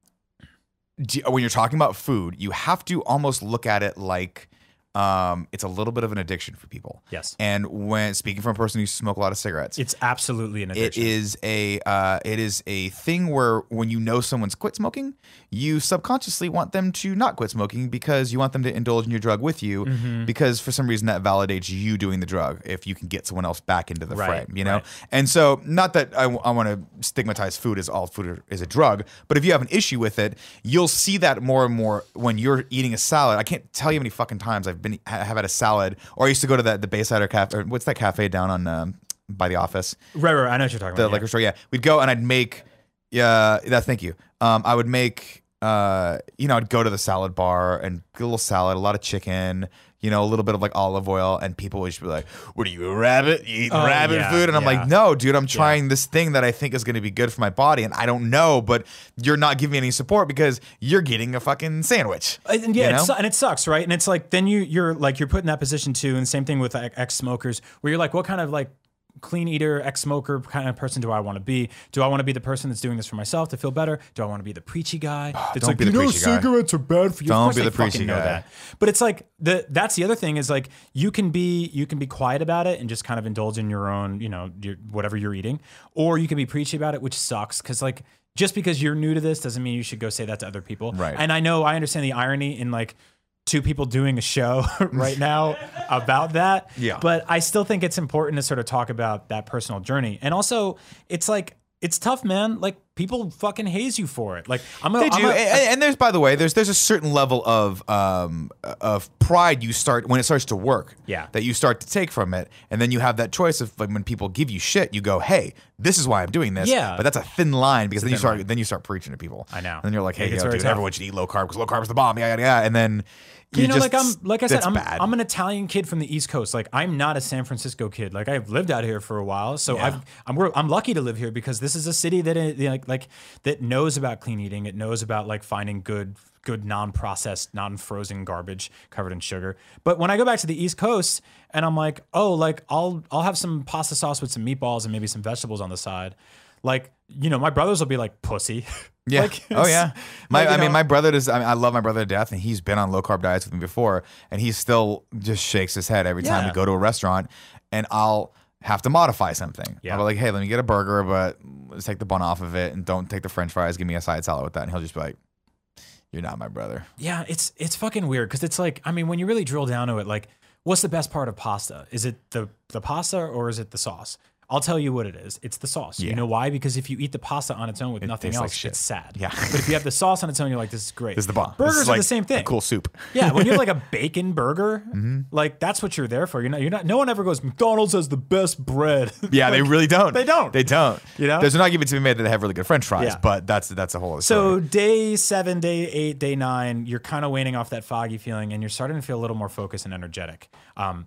when you're talking about food, you have to almost look at it like um, it's a little bit of an addiction for people. Yes. And when speaking from a person who smokes a lot of cigarettes, It's absolutely an it addiction. is a uh, it is a thing where when you know someone's quit smoking, you subconsciously want them to not quit smoking because you want them to indulge in your drug with you Mm-hmm. because for some reason that validates you doing the drug if you can get someone else back into the Right, frame, you know? right. And so not that I, I want to stigmatize food as all food is a drug, but if you have an issue with it, you'll see that more and more when you're eating a salad. I can't tell you how many fucking times I've been have had a salad, or I used to go to the, the Bayside cafe, or what's that cafe down on um, by the office? right, right. I know what you're talking The about. liquor store, yeah. We'd go and I'd make, yeah, that. Thank you. Um, I would make, uh, you know, I'd go to the salad bar and get a little salad, a lot of chicken, you know, a little bit of like olive oil, and people would just be like, "What are you, a rabbit? You eating Oh, rabbit yeah, food?" And I'm yeah. like, "No, dude, I'm trying this thing that I think is going to be good for my body, and I don't know, but you're not giving me any support because you're getting a fucking sandwich." And yeah, you it know? su- and it sucks, right? And it's like then you you're like you're put in that position too, and same thing with like, ex-smokers, where you're like, what kind of like clean eater, ex-smoker kind of person do I want to be? Do I want to be the person that's doing this for myself to feel better? Do I want to be the preachy guy? That's don't like, be the you know, preachy guy. cigarettes are bad for you. Don't of course be I the preachy fucking know guy. that. But it's like the that's the other thing is like you can be you can be quiet about it and just kind of indulge in your own, you know, your, whatever you're eating, or you can be preachy about it, which sucks because like just because you're new to this doesn't mean you should go say that to other people. Right. And I know I understand the irony in like two people doing a show right now about that. Yeah. But I still think it's important to sort of talk about that personal journey. And also, it's like, it's tough, man. Like, people fucking haze you for it. Like, I'm a, They I'm do, a- and, and there's by the way, there's there's a certain level of um of pride you start when it starts to work. Yeah. That you start to take from it, and then you have that choice of like when people give you shit, you go, "Hey, this is why I'm doing this." Yeah. But that's a thin line because then you thin start line. then you start preaching to people. I know. And then you're like, It "Hey, gets yo, very dude, tough. everyone should eat low carb because low carb is the bomb." Yeah, yeah, yeah. And then You know, just, like I'm, like I said, that's I'm, bad. I'm an Italian kid from the East Coast. Like I'm not a San Francisco kid. Like I've lived out here for a while, so Yeah. I've, I'm, we're- I'm lucky to live here because this is a city that it, like, like that knows about clean eating. It knows about like finding good, good non-processed, non-frozen garbage covered in sugar. But when I go back to the East Coast and I'm like, oh, like I'll, I'll have some pasta sauce with some meatballs and maybe some vegetables on the side. Like, you know, my brothers will be like, pussy. Yeah. Like, oh yeah. My, like, you I mean, know- my brother does. I, mean, I love my brother to death, and he's been on low carb diets with me before, and he still just shakes his head every time Yeah. we go to a restaurant, and I'll have to modify something. Yeah. I'll be like, "Hey, let me get a burger, but let's take the bun off of it, and don't take the French fries. Give me a side salad with that." And he'll just be like, "You're not my brother." Yeah, it's it's fucking weird because it's like, I mean, when you really drill down to it, like, what's the best part of pasta? Is it the the pasta or is it the sauce? I'll tell you what it is. It's the sauce. Yeah. You know why? Because if you eat the pasta on its own with nothing tastes like else, shit. it's sad. Yeah. But if you have the sauce on its own, you're like, this is great. This is the bomb. Burgers This is are like the same a thing. cool soup. Yeah, when you have like a bacon burger, Mm-hmm. like that's what you're there for. You're not. You're not. No one ever goes, McDonald's has the best bread. Yeah, they really don't. they don't. They don't. You know? there's an argument to be made that they have really good French fries, Yeah. but that's that's a whole other So story. day seven, day eight, day nine, you're kind of waning off that foggy feeling, and you're starting to feel a little more focused and energetic. Um,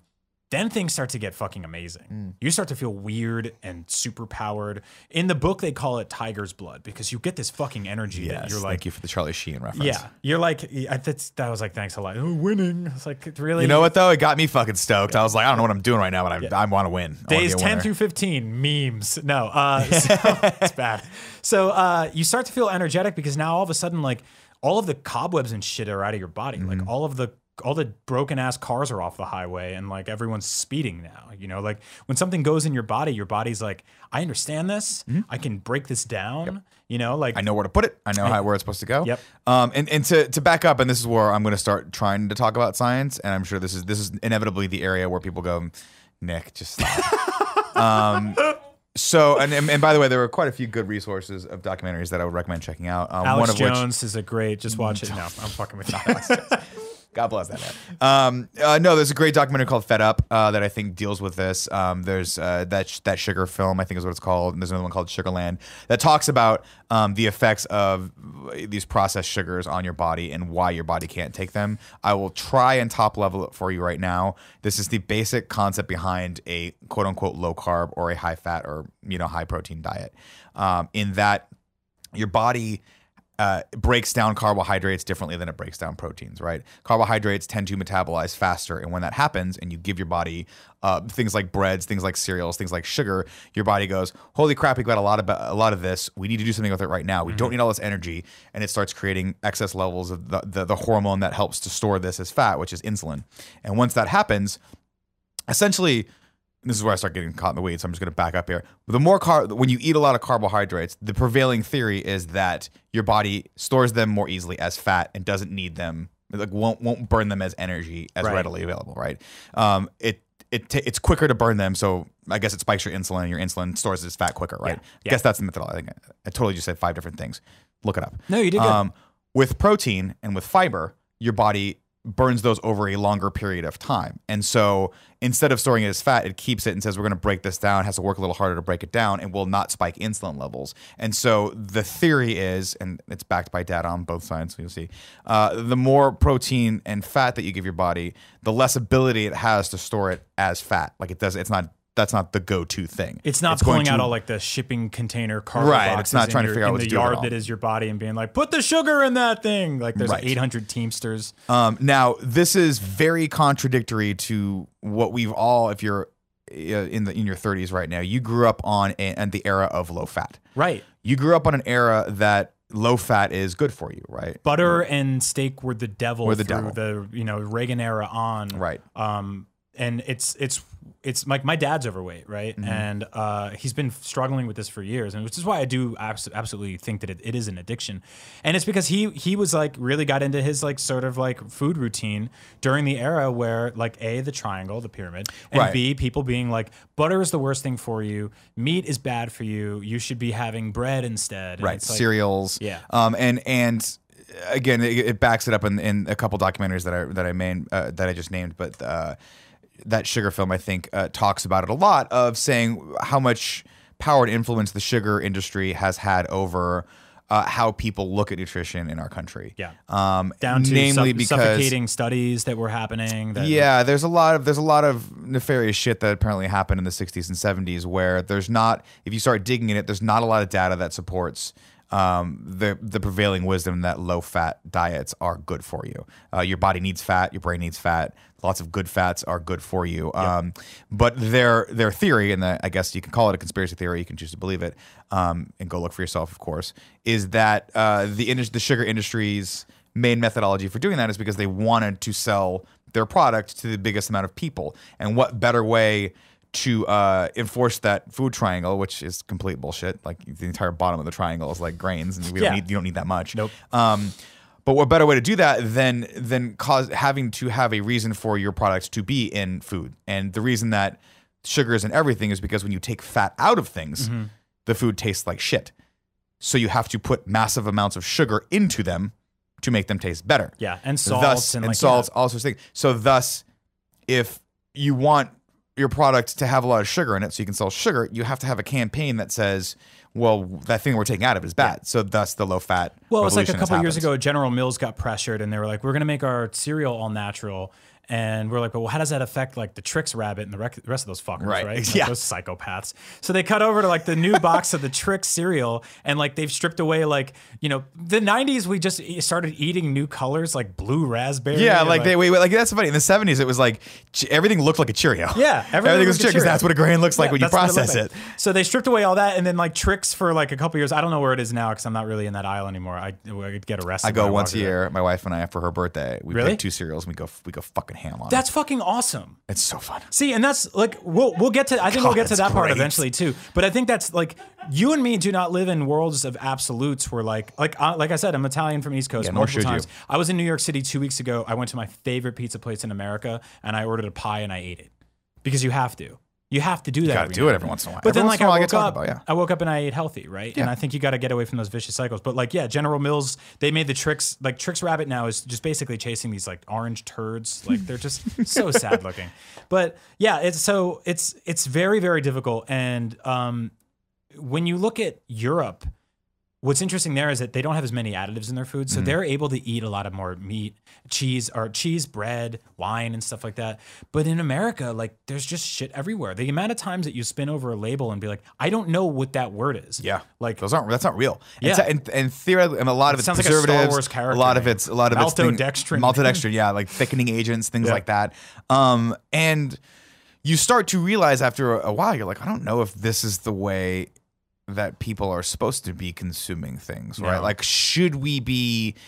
then things start to get fucking amazing. Mm. You start to feel weird and super powered. In the book, they call it tiger's blood because you get this fucking energy Yes, that you're like, thank you for the Charlie Sheen reference. yeah, you're like, I, that's, that was like, thanks a lot. Oh, winning. It's like, really? You know what though? It got me fucking stoked. I was like, I don't know what I'm doing right now, but I, Yeah. I want to win. I wanna Days be a ten winner. through fifteen, memes. No, uh, so, it's bad. So uh, you start to feel energetic because now all of a sudden, like, all of the cobwebs and shit are out of your body. Mm-hmm. Like all of the all the broken ass cars are off the highway and like everyone's speeding now. You know, like when something goes in your body, your body's like, I understand this. I can break this down. You know, like Mm-hmm. I know where to put it. I know how where it's supposed to go. Yep. Um, and and to, to back up, and this is where I'm going to start trying to talk about science, and I'm sure this is this is inevitably the area where people go, Nick, just stop. um, so and, and and by the way, there were quite a few good resources of documentaries that I would recommend checking out. Um, Alex one of Jones is a great. Just watch it. No, I'm fucking with you. Alex Jones. God bless that man. Um, uh, no, there's a great documentary called Fed Up uh, that I think deals with this. Um, there's uh, that sh- that sugar film, I think is what it's called. And there's another one called Sugarland that talks about um, the effects of these processed sugars on your body and why your body can't take them. I will try and top level it for you right now. This is the basic concept behind a quote unquote low carb or a high fat or you know high protein diet. Um, in that your body Uh, breaks down carbohydrates differently than it breaks down proteins, right? Carbohydrates tend to metabolize faster, and when that happens, and you give your body uh, things like breads, things like cereals, things like sugar, your body goes, "Holy crap, we got a lot of a lot of this. We need to do something with it right now. We don't need all this energy," and it starts creating excess levels of the, the the hormone that helps to store this as fat, which is insulin. And once that happens, essentially. This is where I start getting caught in the weeds, so I'm just going to back up here. The more car, when you eat a lot of carbohydrates, the prevailing theory is that your body stores them more easily as fat and doesn't need them, like won't won't burn them as energy as Right. readily available, right? Um, it it ta it's quicker to burn them, so I guess it spikes your insulin, and your insulin stores it as fat quicker, right? Yeah, I yeah. guess that's the methodology. I, think I, I totally just said five different things. Look it up. No, you did good. Um, with protein and with fiber, your body burns those over a longer period of time. And so instead of storing it as fat, it keeps it and says, we're going to break this down, has to work a little harder to break it down, and will not spike insulin levels. And so the theory is, and it's backed by data on both sides, so you'll see, uh, the more protein and fat that you give your body, the less ability it has to store it as fat. Like it does, it's not, that's not the go-to thing. It's not going pulling out to- all like the shipping container cargo Right, boxes it's not in trying to your- figure out in what the to do with it yard all. that is your body and being like, put the sugar in that thing. Like there's Right. eight hundred Teamsters. Um, now, this is very contradictory to what we've all, if you're uh, in the in your thirties right now, you grew up on a, and the era of low fat. Right. You grew up on an era that low fat is good for you, right? Butter and steak were the devil Were the through devil. the you know Reagan era on. Right. Um, and it's it's it's like my dad's overweight, right? Mm-hmm. And uh, he's been struggling with this for years, and which is why I do abs- absolutely think that it, it is an addiction. And it's because he he was like really got into his like sort of like food routine during the era where like A, the triangle, the pyramid, and Right. B, people being like, butter is the worst thing for you, meat is bad for you, you should be having bread instead. And Right. it's like, Cereals. Yeah. Um, and and again, it, it backs it up in, in a couple documentaries that I that I made uh, that I just named, but. Uh, that sugar film, I think, uh, talks about it a lot of saying how much power and influence the sugar industry has had over uh, how people look at nutrition in our country. Yeah. Um, down to namely suff- because suffocating studies that were happening. That yeah, there's a lot of there's a lot of nefarious shit that apparently happened in the sixties and seventies where there's not, if you start digging in it, there's not a lot of data that supports um, the the prevailing wisdom that low fat diets are good for you. Uh, your body needs fat, your brain needs fat. Lots of good fats are good for you. Um, but their their theory, and the, I guess you can call it a conspiracy theory, you can choose to believe it, um, and go look for yourself, of course, is that uh, the indus- the sugar industry's main methodology for doing that is because they wanted to sell their product to the biggest amount of people. And what better way to uh, enforce that food triangle, which is complete bullshit. Like the entire bottom of the triangle is like grains, and we Yeah. don't need you don't need that much. Nope. Um, but what better way to do that than than cause having to have a reason for your products to be in food? And the reason that sugar is in everything is because when you take fat out of things, Mm-hmm. the food tastes like shit. So you have to put massive amounts of sugar into them to make them taste better. Yeah, and salts Thus, and, and like, salts, yeah. all sorts of things. So thus, if you want your product to have a lot of sugar in it so you can sell sugar, you have to have a campaign that says, well, that thing we're taking out of it is bad. So thus the low fat Well, it was like a revolution has couple years happened. ago, General Mills got pressured and they were like, we're going to make our cereal all natural. And we're like, well, how does that affect like the Trix rabbit and the rec- the rest of those fuckers, Right. right? Like, Yeah. those psychopaths. So they cut over to like the new box of the Trix cereal, and like they've stripped away like, you know, the nineties we just e- started eating new colors like blue raspberry. Yeah, and, like they wait, wait, like that's funny. In the seventies, it was like ch- everything looked like a Cheerio. Yeah, everything, was looked like a Cheerio because Cheerio. that's what a grain looks like Yeah, when you that's what process looked it. like. So they stripped away all that, and then like Trix for like a couple years. I don't know where it is now because I'm not really in that aisle anymore. I would get arrested. I go when once a walk there. year. My wife and I, for her birthday, we Really? pick two cereals and we go we go fucking ham on That's fucking awesome. it. It's so fun. See, and that's like we'll we'll get to. I think God, we'll get to it's that part great. eventually too. But I think that's like you and me do not live in worlds of absolutes. Where like like uh, like I said, I'm Italian from East Coast. Yeah, nor multiple should you. times. I was in New York City two weeks ago. I went to my favorite pizza place in America, and I ordered a pie and I ate it because you have to. You have to do that. You gotta every do now it and every then. once in a while. But Every then, once like, in a while, I I woke get talked up. about, yeah. I woke up and I ate healthy, right? And Yeah. I think you got to get away from those vicious cycles. But like, yeah, General Mills, they made the Trix. Like Trix Rabbit now is just basically chasing these like orange turds. Like they're just so sad looking. But yeah, it's so it's it's very very difficult. And um, when you look at Europe. What's interesting there is that they don't have as many additives in their food, so they're able to eat a lot of more meat, cheese, or cheese, bread, wine, and stuff like that. But in America, like there's just shit everywhere. The amount of times that you spin over a label and be like, I don't know what that word is. Yeah, like those aren't. That's not real. Yeah. and, and, and theoretically, and a lot of it's sounds like a Star preservatives. Wars character a lot of name. it's a lot of it's thing- Maltodextrin. maltodextrin. Yeah, like thickening agents, things Yeah. like that. Um, and you start to realize after a while, you're like, I don't know if this is the way that people are supposed to be consuming things, right? No. Like, should we be?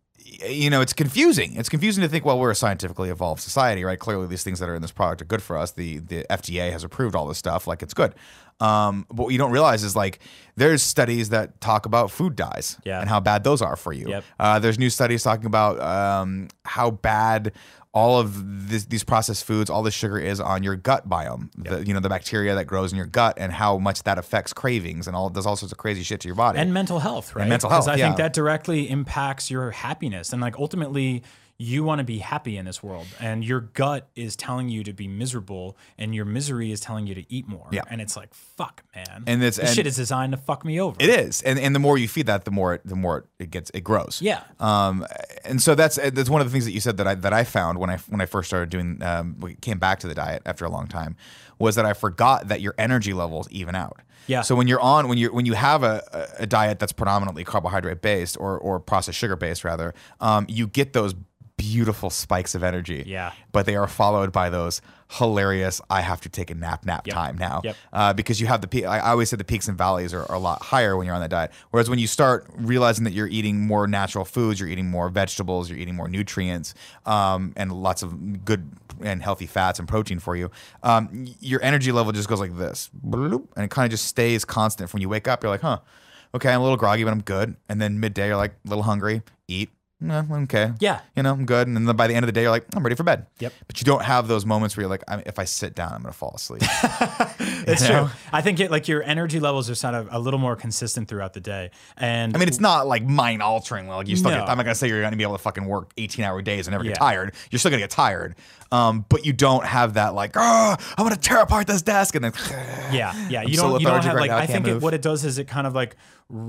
You know, it's confusing. It's confusing to think, well, we're a scientifically evolved society, right? Clearly, these things that are in this product are good for us. The the F D A has approved all this stuff, like it's good. Um, but what you don't realize is like there's studies that talk about food dyes Yeah. and how bad those are for you. Yep. Uh, there's new studies talking about um, how bad all of this, these processed foods, all the sugar is on your gut biome. The, you know, the bacteria that grows in your gut and how much that affects cravings and all does all sorts of crazy shit to your body. and mental health, right? mental 'Cause health, I yeah. think that directly impacts your happiness, and like ultimately, you want to be happy in this world, and your gut is telling you to be miserable, and your misery is telling you to eat more. Yeah. And it's like, fuck, man. And it's- this and- shit is designed to fuck me over. It is, and and the more you feed that, the more it, the more it gets it grows. Yeah. Um, and so that's that's one of the things that you said that I that I found when I when I first started doing um, we came back to the diet after a long time, was that I forgot that your energy levels even out. Yeah. So when you're on when you when you have a, a diet that's predominantly carbohydrate based or or processed sugar based rather, um, you get those beautiful spikes of energy. Yeah. But they are followed by those hilarious, I have to take a nap nap Yep. time now. Yep. Uh, because you have the peak. I I always say the peaks and valleys are, are a lot higher when you're on that diet. Whereas when you start realizing that you're eating more natural foods, you're eating more vegetables, you're eating more nutrients, um, and lots of good and healthy fats and protein for you, um, y- your energy level just goes like this, bloop, and it kind of just stays constant. When you wake up, you're like, huh, okay, I'm a little groggy, but I'm good. And then midday, you're like a little hungry, eat. No, okay. Yeah. You know, I'm good. And then by the end of the day, you're like, I'm ready for bed. Yep. But you don't have those moments where you're like, I if I sit down, I'm going to fall asleep. It's You true. know? I think it, like your energy levels are sort of a little more consistent throughout the day. And I mean, it's not like mind altering. Like you still No. get, I'm not going to say you're going to be able to fucking work eighteen hour days and never Yeah. get tired. You're still going to get tired. Um, but you don't have that like, oh, I'm going to tear apart this desk. And then, yeah, yeah. I'm You so don't. You don't lethargic have right like. now, I I can't think it, move. what it does is it kind of like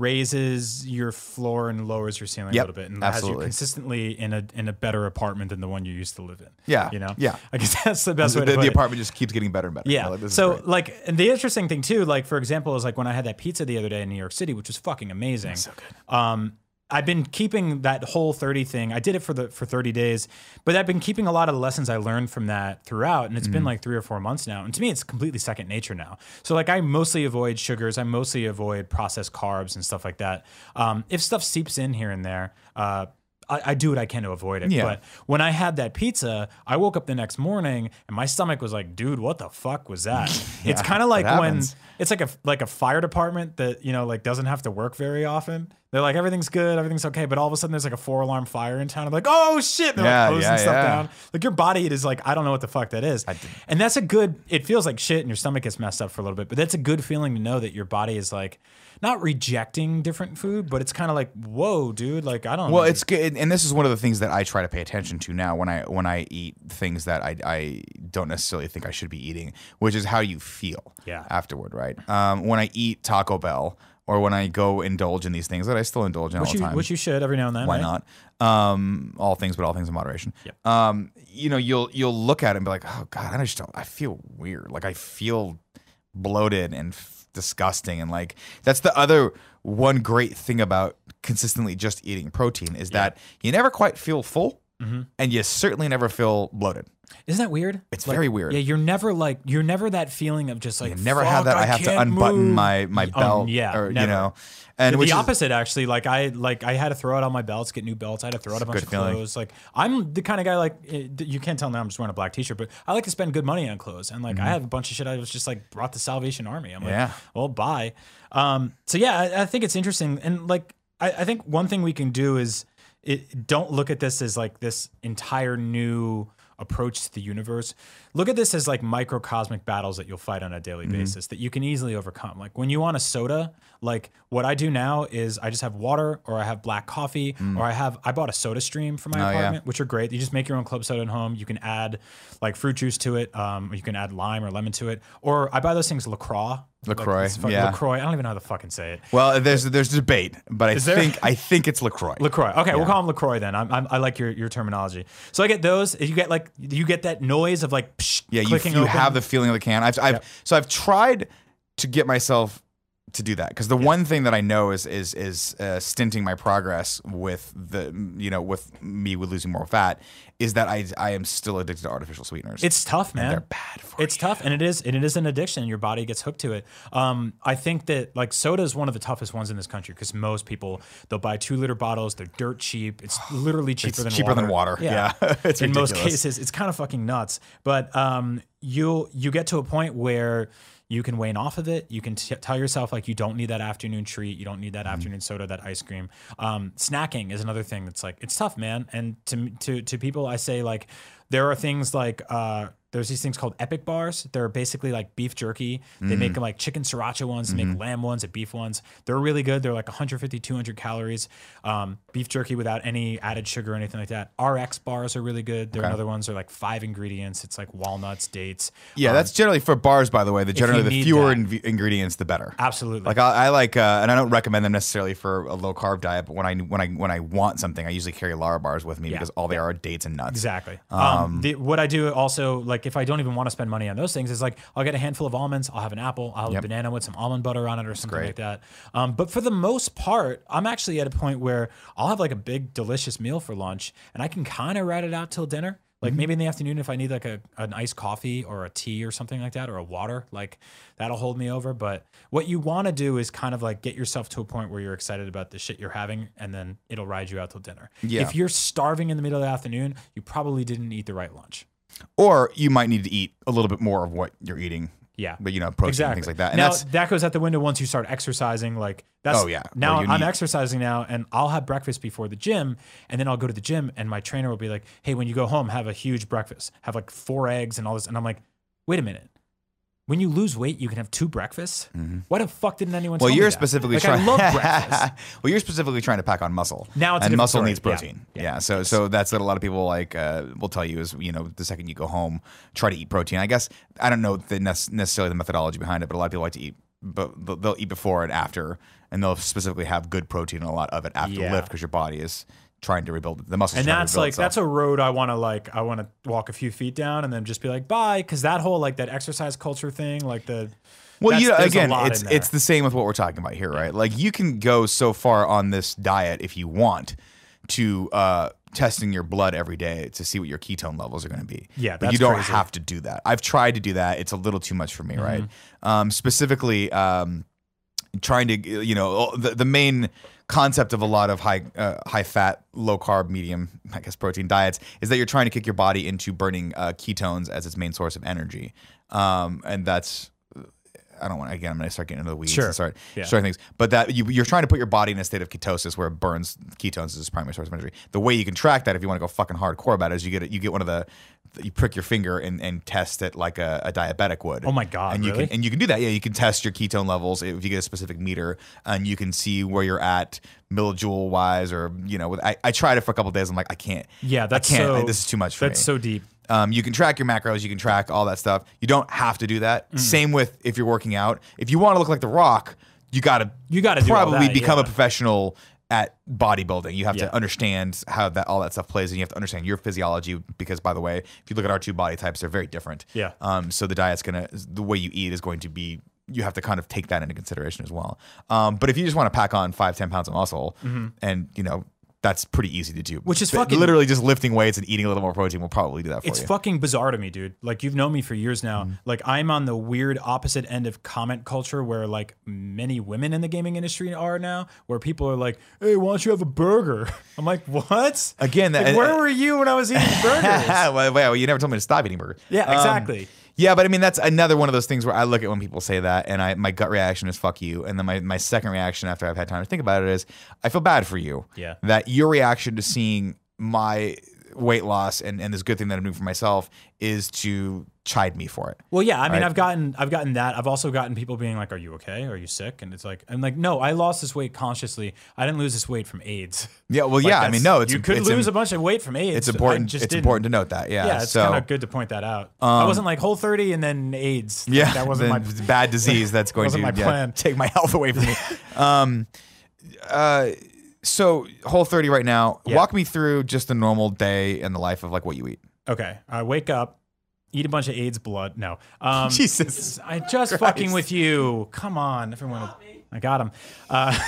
raises your floor and lowers your ceiling Yep, a little bit, and has you absolutely. consistently in a in a better apartment than the one you used to live in. Yeah, you know. yeah. I guess that's the best the, way to the, put the it. apartment just keeps getting better and better. Yeah. You're like, this is so great. like, and the interesting thing too, like for example, is like when I had that pizza the other day in New York City, which was fucking amazing. so good. Um, I've been keeping that whole thirty thing. I did it for the for thirty days, but I've been keeping a lot of the lessons I learned from that throughout, and it's been like three or four months now. And to me, it's completely second nature now. So like, I mostly avoid sugars. I mostly avoid processed carbs and stuff like that. Um, if stuff seeps in here and there, uh, I, I do what I can to avoid it. Yeah. But when I had that pizza, I woke up the next morning and my stomach was like, dude, what the fuck was that? It's kind of like that when happens. it's like a like a fire department that, you know, like doesn't have to work very often. They're like, everything's good, everything's okay, but all of a sudden there's like a four alarm fire in town. I'm like, oh shit, they're Yeah, like closing yeah, stuff yeah. down. Like your body is like, I don't know what the fuck that is. And that's a good, it feels like shit and your stomach gets messed up for a little bit, but that's a good feeling to know that your body is like not rejecting different food, but it's kind of like, whoa, dude, like I don't Well, know. it's good, and this is one of the things that I try to pay attention to now when I when I eat things that I, I don't necessarily think I should be eating, which is how you feel Yeah. afterward, right? Um, when I eat Taco Bell or when I go indulge in these things that I still indulge in which all the you, time. which you should every now and then. Why right? not? Um, all things, but all things in moderation. Yep. Um, you know, you'll you'll look at it and be like, oh god, I just don't. I feel weird. Like I feel bloated and f- disgusting, and like that's the other one great thing about consistently just eating protein is that you never quite feel full, Mm-hmm. and you certainly never feel bloated. Isn't that weird? It's Like, very weird. Yeah, you're never like you're never that feeling of just like You never fuck, have that. I, I have to can't unbutton move. my my Oh, belt, yeah, or you never. know, and the which is, opposite actually. Like I like I had to throw out all my belts, get new belts. I had to throw out a bunch good of feeling. clothes. Like I'm the kind of guy like eh, you can't tell now I'm just wearing a black t-shirt, but I like to spend good money on clothes. And like I have a bunch of shit. I was just like brought the Salvation Army. I'm like, Mm-hmm. Yeah. well, bye. Um, so yeah, I, I think it's interesting, and like I, I think one thing we can do is it, don't look at this as like this entire new approach to the universe. Look at this as like microcosmic battles that you'll fight on a daily Mm-hmm. basis that you can easily overcome. Like when you want a soda, like what I do now is I just have water, or I have black coffee, or I have I bought a Soda Stream for my Mm. Oh, yeah. apartment, which are great. You just make your own club soda at home. You can add like fruit juice to it. Um, you can add lime or lemon to it. Or I buy those things LaCroix. LaCroix, Like, it's fucking yeah. LaCroix. I don't even know how to fucking say it. well, there's there's debate, but I Is there? think I think it's Lacroix. LaCroix. Okay, we'll call them LaCroix then. I'm, I'm, I like your, your terminology. So I get those. You get like you get that noise of like psh, Yeah, you, clicking you open. have the feeling of the can. I've, I've Yep. so I've tried to get myself to do that because the one thing that I know is is is uh, stinting my progress with the you know with me with losing more fat is that I I am still addicted to artificial sweeteners. It's tough, man. they're bad for It's you. tough, and it is, and it is an addiction. Your body gets hooked to it. Um, I think that like soda is one of the toughest ones in this country because most people they'll buy two liter bottles. They're dirt cheap. It's literally cheaper It's than cheaper water. than water. Yeah, it's in most ridiculous. cases, it's kind of fucking nuts. But um, you you get to a point where you can wane off of it. You can t- tell yourself like you don't need that afternoon treat. You don't need that Mm-hmm. afternoon soda, that ice cream. Um, snacking is another thing that's like it's tough, man. And to to to people, I say like there are things like uh, there's these things called Epic bars. They're basically like beef jerky. They Mm. make them like chicken sriracha ones. They Mm-hmm. make lamb ones and beef ones. They're really good. They're like one fifty, two hundred calories. Um, beef jerky without any added sugar or anything like that. R X bars are really good. There are Okay. other ones. They're like five ingredients. It's like walnuts, dates. Yeah, that's generally for bars, by the way. The generally the need fewer that. inv- ingredients, the better. Absolutely. Like I, I like, uh, and I don't recommend them necessarily for a low carb diet. But when I when I when I want something, I usually carry Lara bars with me Yeah. because all they are are dates and nuts. Exactly. Um, the, what I do also, like if I don't even want to spend money on those things, is like I'll get a handful of almonds, I'll have an apple, I'll have Yep. a banana with some almond butter on it or something great. like that. Um, but for the most part, I'm actually at a point where I'll have like a big delicious meal for lunch, and I can kind of ride it out till dinner. Like Mm-hmm. maybe in the afternoon, if I need like a an iced coffee or a tea or something like that, or a water, like that'll hold me over. But what you want to do is kind of like get yourself to a point where you're excited about the shit you're having, and then it'll ride you out till dinner. Yeah. If you're starving in the middle of the afternoon, you probably didn't eat the right lunch. Or you might need to eat a little bit more of what you're eating. Yeah. But you know, protein Exactly. and things like that. And now that's that goes out the window once you start exercising. Like that's Oh, yeah. Now Well, you I'm need- exercising now, and I'll have breakfast before the gym, and then I'll go to the gym, and my trainer will be like, "Hey, when you go home, have a huge breakfast. Have like four eggs and all this." And I'm like, "Wait a minute. When you lose weight, you can have two breakfasts. Why the fuck didn't anyone?" Mm-hmm. well, tell me you're that? specifically like, trying. I love breakfast. well, you're specifically trying to pack on muscle. Now it's a and different muscle story. needs Yeah. protein. Yeah. Yeah. So so that's what a lot of people like uh, will tell you is you know the second you go home, try to eat protein. I guess I don't know the nec- necessarily the methodology behind it, but a lot of people like to eat, but they'll they'll eat before and after, and they'll specifically have good protein and a lot of it after Yeah. lift because your body is trying to rebuild the muscles. And trying to that's rebuild like itself. that's a road I want to like I want to walk a few feet down and then just be like bye, because that whole like that exercise culture thing, like the Well, that's- you there's a again, lot it's in there. it's the same with what we're talking about here, right? Like you can go so far on this diet if you want to uh, testing your blood every day to see what your ketone levels are going to be. Yeah, but you that's don't crazy. have to do that. I've tried to do that; it's a little too much for me, right? Mm-hmm. Um, specifically, um, trying to you know the the main concept of a lot of high uh, high fat, low carb, medium, I guess protein diets is that you're trying to kick your body into burning uh, ketones as its main source of energy, um, and that's. I don't want again. I'm going to start getting into the weeds Sure. and start Yeah. starting things. But that you, you're trying to put your body in a state of ketosis where it burns ketones as its primary source of energy. The way you can track that, if you want to go fucking hardcore about it, is you get it. You get one of the you prick your finger and, and test it like a, a diabetic would. Oh my God, And you really? can and you can do that. Yeah, you can test your ketone levels if you get a specific meter, and you can see where you're at millijoule wise, or you know. With, I, I tried it for a couple of days. I'm like, I can't. yeah that's I can't. so I- this is too much for that's me. so deep. Um, you can track your macros, you can track all that stuff. You don't have to do that. Mm. Same with if you're working out. If you want to look like The Rock, you got to You gotta do all probably that, become yeah. a professional at bodybuilding. You have Yeah. to understand how that all that stuff plays, and you have to understand your physiology. Because, by the way, if you look at our two body types, they're very different. Yeah. Um. So the diet's gonna, the way you eat is going to be. You have to kind of take that into consideration as well. Um. But if you just want to pack on five, ten pounds of muscle, and you know. That's pretty easy to do. Which is But fucking- literally just lifting weights and eating a little more protein will probably do that for It's you. fucking bizarre to me, dude. Like, you've known me for years now. Mm-hmm. Like, I'm on the weird opposite end of comment culture where, like, many women in the gaming industry are now, where people are like, hey, why don't you have a burger? I'm like, what? Again, that- Like, where were you when I was eating burgers? well, well, you never told me to stop eating burgers. Yeah, Um, exactly. yeah, but I mean that's another one of those things where I look at when people say that, and I my gut reaction is "fuck you," and then my, my second reaction after I've had time to think about it is I feel bad for you. Yeah. That your reaction to seeing my weight loss and, and this good thing that I'm doing for myself is to chide me for it. Well, yeah, I mean, Right. I've gotten, I've gotten that. I've also gotten people being like, "Are you okay? Are you sick?" And it's like, I'm like, no, I lost this weight consciously. I didn't lose this weight from AIDS. Yeah, well, Like, yeah, I that's- mean, no, it's you could it's lose im- a bunch of weight from AIDS. It's I important. just It's didn't. important to note that. Yeah, Yeah, it's so, kind of good to point that out. I wasn't like Whole thirty and then AIDS. Like, Yeah, that wasn't then my. it's bad disease that's going to wasn't my yeah, plan. take my health away from me. um, uh, so Whole thirty right now. Yeah. Walk me through just a normal day in the life of like what you eat. Okay, I wake up, eat a bunch of AIDS blood. No, um, Jesus. I just Christ. fucking with you. Come on, everyone. I got him. Uh,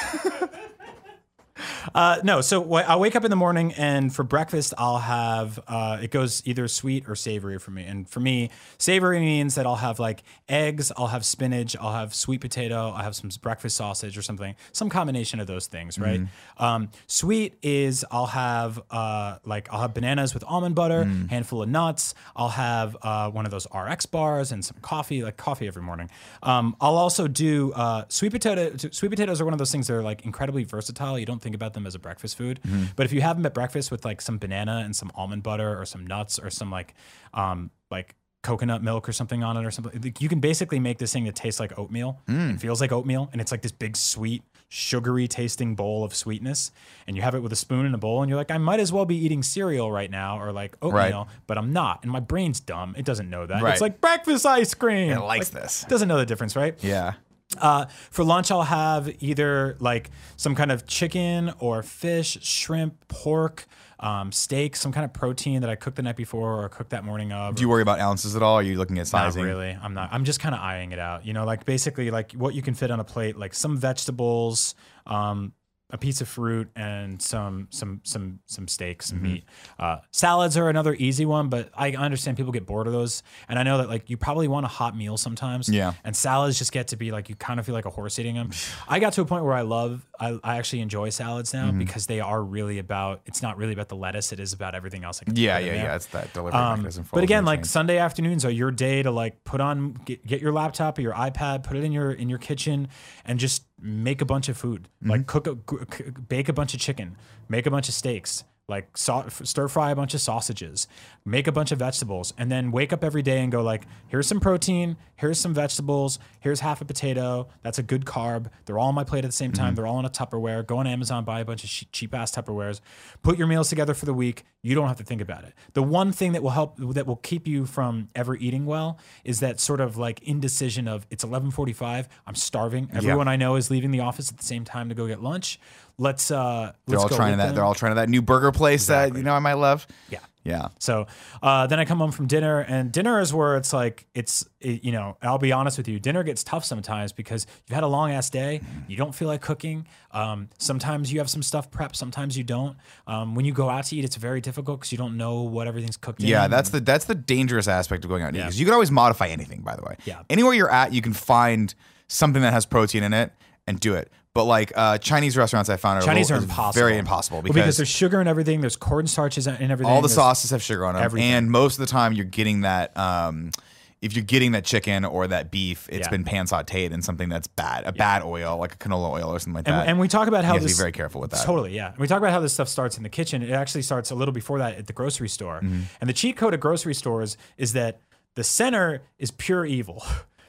uh, no, so wh- I wake up in the morning, and for breakfast, I'll have uh, it goes either sweet or savory for me. And for me, savory means that I'll have like eggs, I'll have spinach, I'll have sweet potato, I'll have some breakfast sausage or something, some combination of those things, right? Um, sweet is I'll have uh, like I'll have bananas with almond butter, handful of nuts. I'll have uh, one of those R X bars and some coffee, like coffee every morning. Um, I'll also do uh, sweet potato. Sweet potatoes are one of those things that are like incredibly versatile. You don't think about them as a breakfast food, but if you have them at breakfast with like some banana and some almond butter or some nuts or some like um, like coconut milk or something on it or something, like, you can basically make this thing that tastes like oatmeal. It feels like oatmeal, and it's like this big sweet, sugary tasting bowl of sweetness. And you have it with a spoon in a bowl, and you're like, I might as well be eating cereal right now or like oatmeal, Right. but I'm not. And my brain's dumb; it doesn't know that. Right. It's like breakfast ice cream. It likes Like, this. Doesn't know the difference, right? Yeah. Uh, for lunch, I'll have either like some kind of chicken or fish, shrimp, pork, um, steak, some kind of protein that I cooked the night before or cooked that morning of. Do you worry about ounces at all? Are you looking at Not sizing? really. I'm not. I'm just kind of eyeing it out. You know, like basically like what you can fit on a plate, like some vegetables, um, a piece of fruit, and some some some some steak, some Mm-hmm. meat. Uh, salads are another easy one, but I understand people get bored of those, and I know that like you probably want a hot meal sometimes. Yeah. And salads just get to be like you kind of feel like a horse eating them. I got to a point where I love, I, I actually enjoy salads now Mm-hmm. because they are really about. It's not really about the lettuce; it is about everything else. I can Yeah, put in yeah, there. yeah. It's that delivery Um, mechanism. for but all again, those like things. Sunday afternoons are your day to like put on get, get your laptop or your iPad, put it in your in your kitchen, and just make a bunch of food. Mm-hmm. Like cook a g- c- bake a bunch of chicken, make a bunch of steaks, like sau- stir fry a bunch of sausages, make a bunch of vegetables, and then wake up every day and go like, here's some protein, here's some vegetables, here's half a potato. That's a good carb. They're all on my plate at the same Mm-hmm. time. They're all in a Tupperware. Go on Amazon, buy a bunch of cheap ass Tupperwares. Put your meals together for the week. You don't have to think about it. The one thing that will help, that will keep you from ever eating well, is that sort of like indecision of it's eleven forty-five. I'm starving. Everyone I know is leaving the office at the same time to go get lunch. Let's uh, they're let's all go trying with that. them. They're all trying to that new burger place that Exactly. you know I might love. Yeah. Yeah. So uh, then I come home from dinner, and dinner is where it's like, it's, it, you know, I'll be honest with you, dinner gets tough sometimes because you've had a long ass day. You don't feel like cooking. Um, sometimes you have some stuff prepped, sometimes you don't. Um, when you go out to eat, it's very difficult because you don't know what everything's cooked in. Yeah, that's the that's the dangerous aspect of going out to eat. Yeah. Because you can always modify anything, by the way. Yeah. Anywhere you're at, you can find something that has protein in it and do it. But like uh, Chinese restaurants, I found are Chinese a are little, impossible. very impossible Well, because, because there's sugar in everything. There's cornstarches in everything. all the there's- sauces have sugar on them, everything. and most of the time you're getting that. Um, if you're getting that chicken or that beef, it's Yeah. been pan sautéed in something that's bad, a bad oil, like a canola oil or something like And, that. and we talk about how you have to this be very careful with that. Totally, yeah. We talk about how this stuff starts in the kitchen. It actually starts a little before that at the grocery store. Mm-hmm. And the cheat code at grocery stores is that the center is pure evil.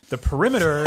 the perimeter.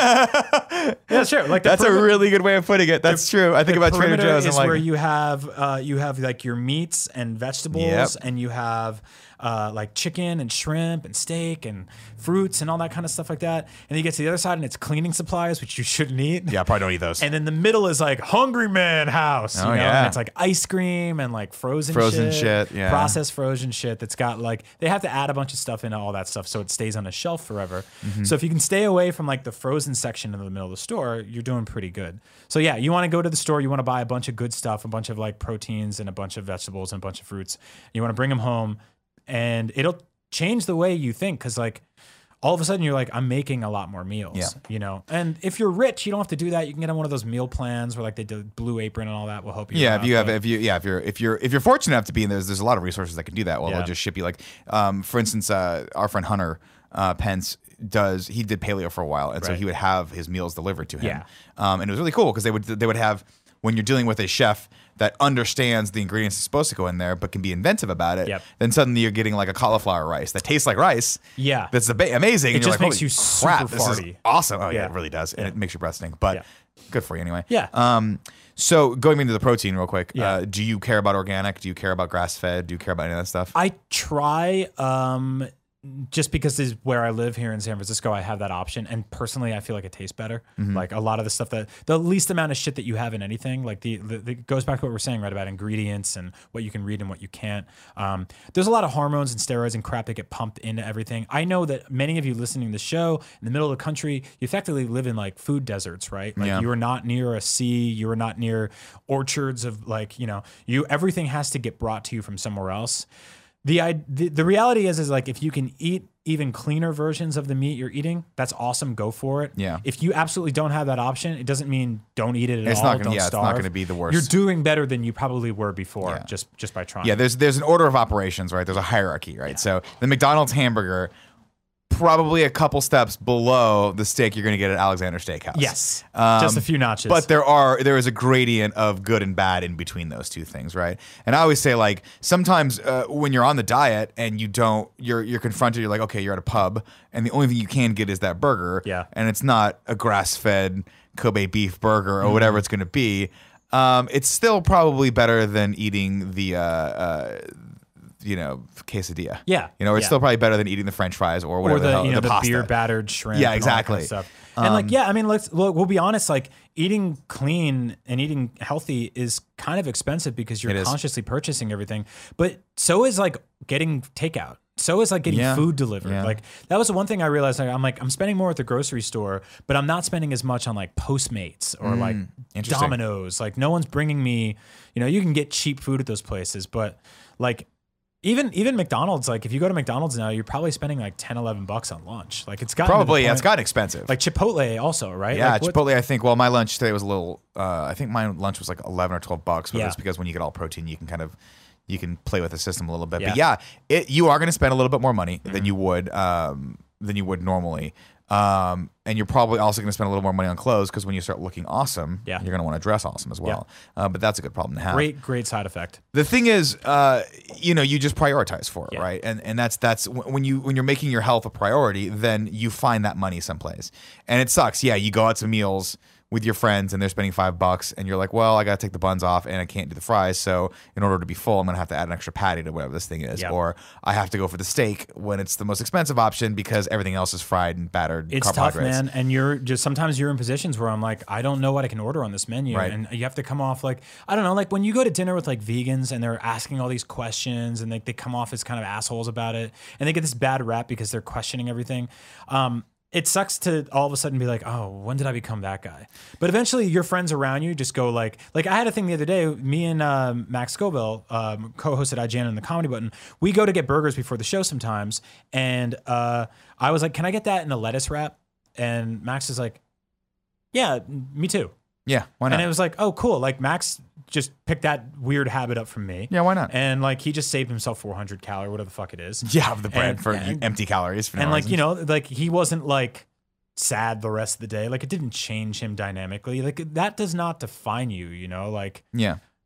Yeah, sure. Like the That's a perimeter- really good way of putting it. That's true. I think the about Trader perimeter Joe's. is I'm like, where you have uh, you have like your meats and vegetables, Yep. and you have uh, like chicken and shrimp and steak and fruits and all that kind of stuff like that. And then you get to the other side, and it's cleaning supplies, which you shouldn't eat. yeah, probably don't eat those. And then the middle is like Hungry Man House. You Oh, know? yeah. And it's like ice cream and like frozen, Frozen shit, shit, yeah. processed frozen shit that's got like, they have to add a bunch of stuff into all that stuff so it stays on the shelf forever. Mm-hmm. So if you can stay away from like the frozen section in the middle of the store, you're doing pretty good. So yeah, you want to go to the store, you want to buy a bunch of good stuff, a bunch of like proteins and a bunch of vegetables and a bunch of fruits. You want to bring them home, and it'll change the way you think, because like all of a sudden you're like, I'm making a lot more meals. Yeah. You know, and if you're rich, you don't have to do that. You can get on one of those meal plans where like they do Blue Apron and all that will help you. Yeah, out, if you have, but- if you, yeah, if you're, if you're, if you're fortunate enough to be in there's, there's a lot of resources that can do that. Well, Yeah. they'll just ship you like, um, for instance, uh, our friend Hunter uh, Pence does. He did paleo for a while, and so Right. he would have his meals delivered to him. Yeah. Um, and it was really cool because they would, they would have, when you're dealing with a chef that understands the ingredients that's supposed to go in there, but can be inventive about it, Yep. then suddenly you're getting like a cauliflower rice that tastes like rice. Yeah. That's ama- amazing. It and you're just like, makes "Holy you super crap, this is farty." awesome. Oh yeah, Yeah. it really does, and it makes your breath stink. But Yeah. good for you anyway. Yeah. Um. So going into the protein real quick. Yeah. Uh, do you care about organic? Do you care about grass fed? Do you care about any of that stuff? I try, um, just because this is where I live here in San Francisco, I have that option. And personally, I feel like it tastes better. Mm-hmm. Like a lot of the stuff that the least amount of shit that you have in anything, like the, the, the it goes back to what we're saying, right? About ingredients and what you can read and what you can't. Um, there's a lot of hormones and steroids and crap that get pumped into everything. I know that many of you listening to the show in the middle of the country, you effectively live in like food deserts, right? Like Yeah. you are not near a sea, you are not near orchards of like, you know, you, everything has to get brought to you from somewhere else. The, I, the the reality is is like if you can eat even cleaner versions of the meat you're eating, that's awesome. Go for it. Yeah. If you absolutely don't have that option, it doesn't mean don't eat it at It's all. not gonna- don't yeah, it's not starve. gonna be the worst. You're doing better than you probably were before, Yeah. just just by trying. Yeah, there's there's an order of operations, right? There's a hierarchy, right? So the McDonald's hamburger, probably a couple steps below the steak you're going to get at Alexander Steakhouse. Yes. Um, Just a few notches. But there are there is a gradient of good and bad in between those two things, right? And I always say like sometimes uh, when you're on the diet and you don't you're you're confronted, you're like, okay, you're at a pub and the only thing you can get is that burger. Yeah. And it's not a grass-fed Kobe beef burger or Mm-hmm. whatever it's going to be. Um, it's still probably better than eating the uh, uh, you know, quesadilla. Yeah, You know, it's yeah. still probably better than eating the French fries or whatever or the, the, hell, you know, the, the, pasta. beer battered shrimp. Yeah, and all that kind of exactly. Um, stuff. And like, yeah, I mean, let's look, we'll be honest. Like, eating clean and eating healthy is kind of expensive because It you're is. consciously purchasing everything. But so is like getting takeout. So is like getting Yeah. food delivered. Yeah. Like that was the one thing I realized. Like, I'm like I'm spending more at the grocery store, but I'm not spending as much on like Postmates or like Mm, interesting. Domino's. Like no one's bringing me. You know, you can get cheap food at those places, but like. Even even McDonald's, like if you go to McDonald's now, you're probably spending like ten, eleven bucks on lunch. Like it's got Probably, yeah, it's gotten expensive. like Chipotle also, right? yeah, like, what- Chipotle. I think. Well, my lunch today was a little. Uh, I think my lunch was like eleven or twelve bucks, but Yeah. that's because when you get all protein, you can kind of you can play with the system a little bit. But Yeah. yeah, it, you are going to spend a little bit more money Mm-hmm. than you would um, than you would normally. Um, and you're probably also going to spend a little more money on clothes because when you start looking awesome, Yeah. you're going to want to dress awesome as well. Uh, but that's a good problem to have. Great, great side effect. The thing is, uh, you know, you just prioritize for it, Yeah. right? And and that's that's when you when you're making your health a priority, then you find that money someplace. And it sucks. Yeah, you go out to meals with your friends and they're spending five bucks, and you're like, well, I got to take the buns off and I can't do the fries, so in order to be full, I'm gonna have to add an extra patty to whatever this thing is, Yeah. or I have to go for the steak when it's the most expensive option because everything else is fried and battered. It's tough, carbohydrates. man. And you're just sometimes you're in positions where I'm like, I don't know what I can order on this menu. Right. And you have to come off like, I don't know, like when you go to dinner with like vegans and they're asking all these questions and they, they come off as kind of assholes about it and they get this bad rap because they're questioning everything. Um, it sucks to all of a sudden be like, oh, when did I become that guy? But eventually your friends around you just go like, like I had a thing the other day, me and um, Max Scoville, um, co-hosted I G N and the Comedy Button, we go to get burgers before the show sometimes. And uh, I was like, can I get that in a lettuce wrap? And Max is like, yeah, me too. Yeah, why not? And it was like, oh, cool. Like Max just picked that weird habit up from me. Yeah, why not? And like he just saved himself four hundred calories, whatever the fuck it is. yeah, of the bread and- for and- empty calories. For no And like, reason. you know, like he wasn't like sad the rest of the day. Like it didn't change him dynamically. Like that does not define you, you know? Like yeah.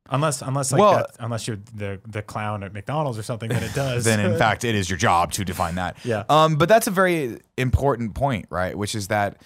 Unless, unless like Well- that, unless you're the the clown at McDonald's or something, then it does. then in fact it is your job to define that. Yeah. Um, but that's a very important point, right? Which is that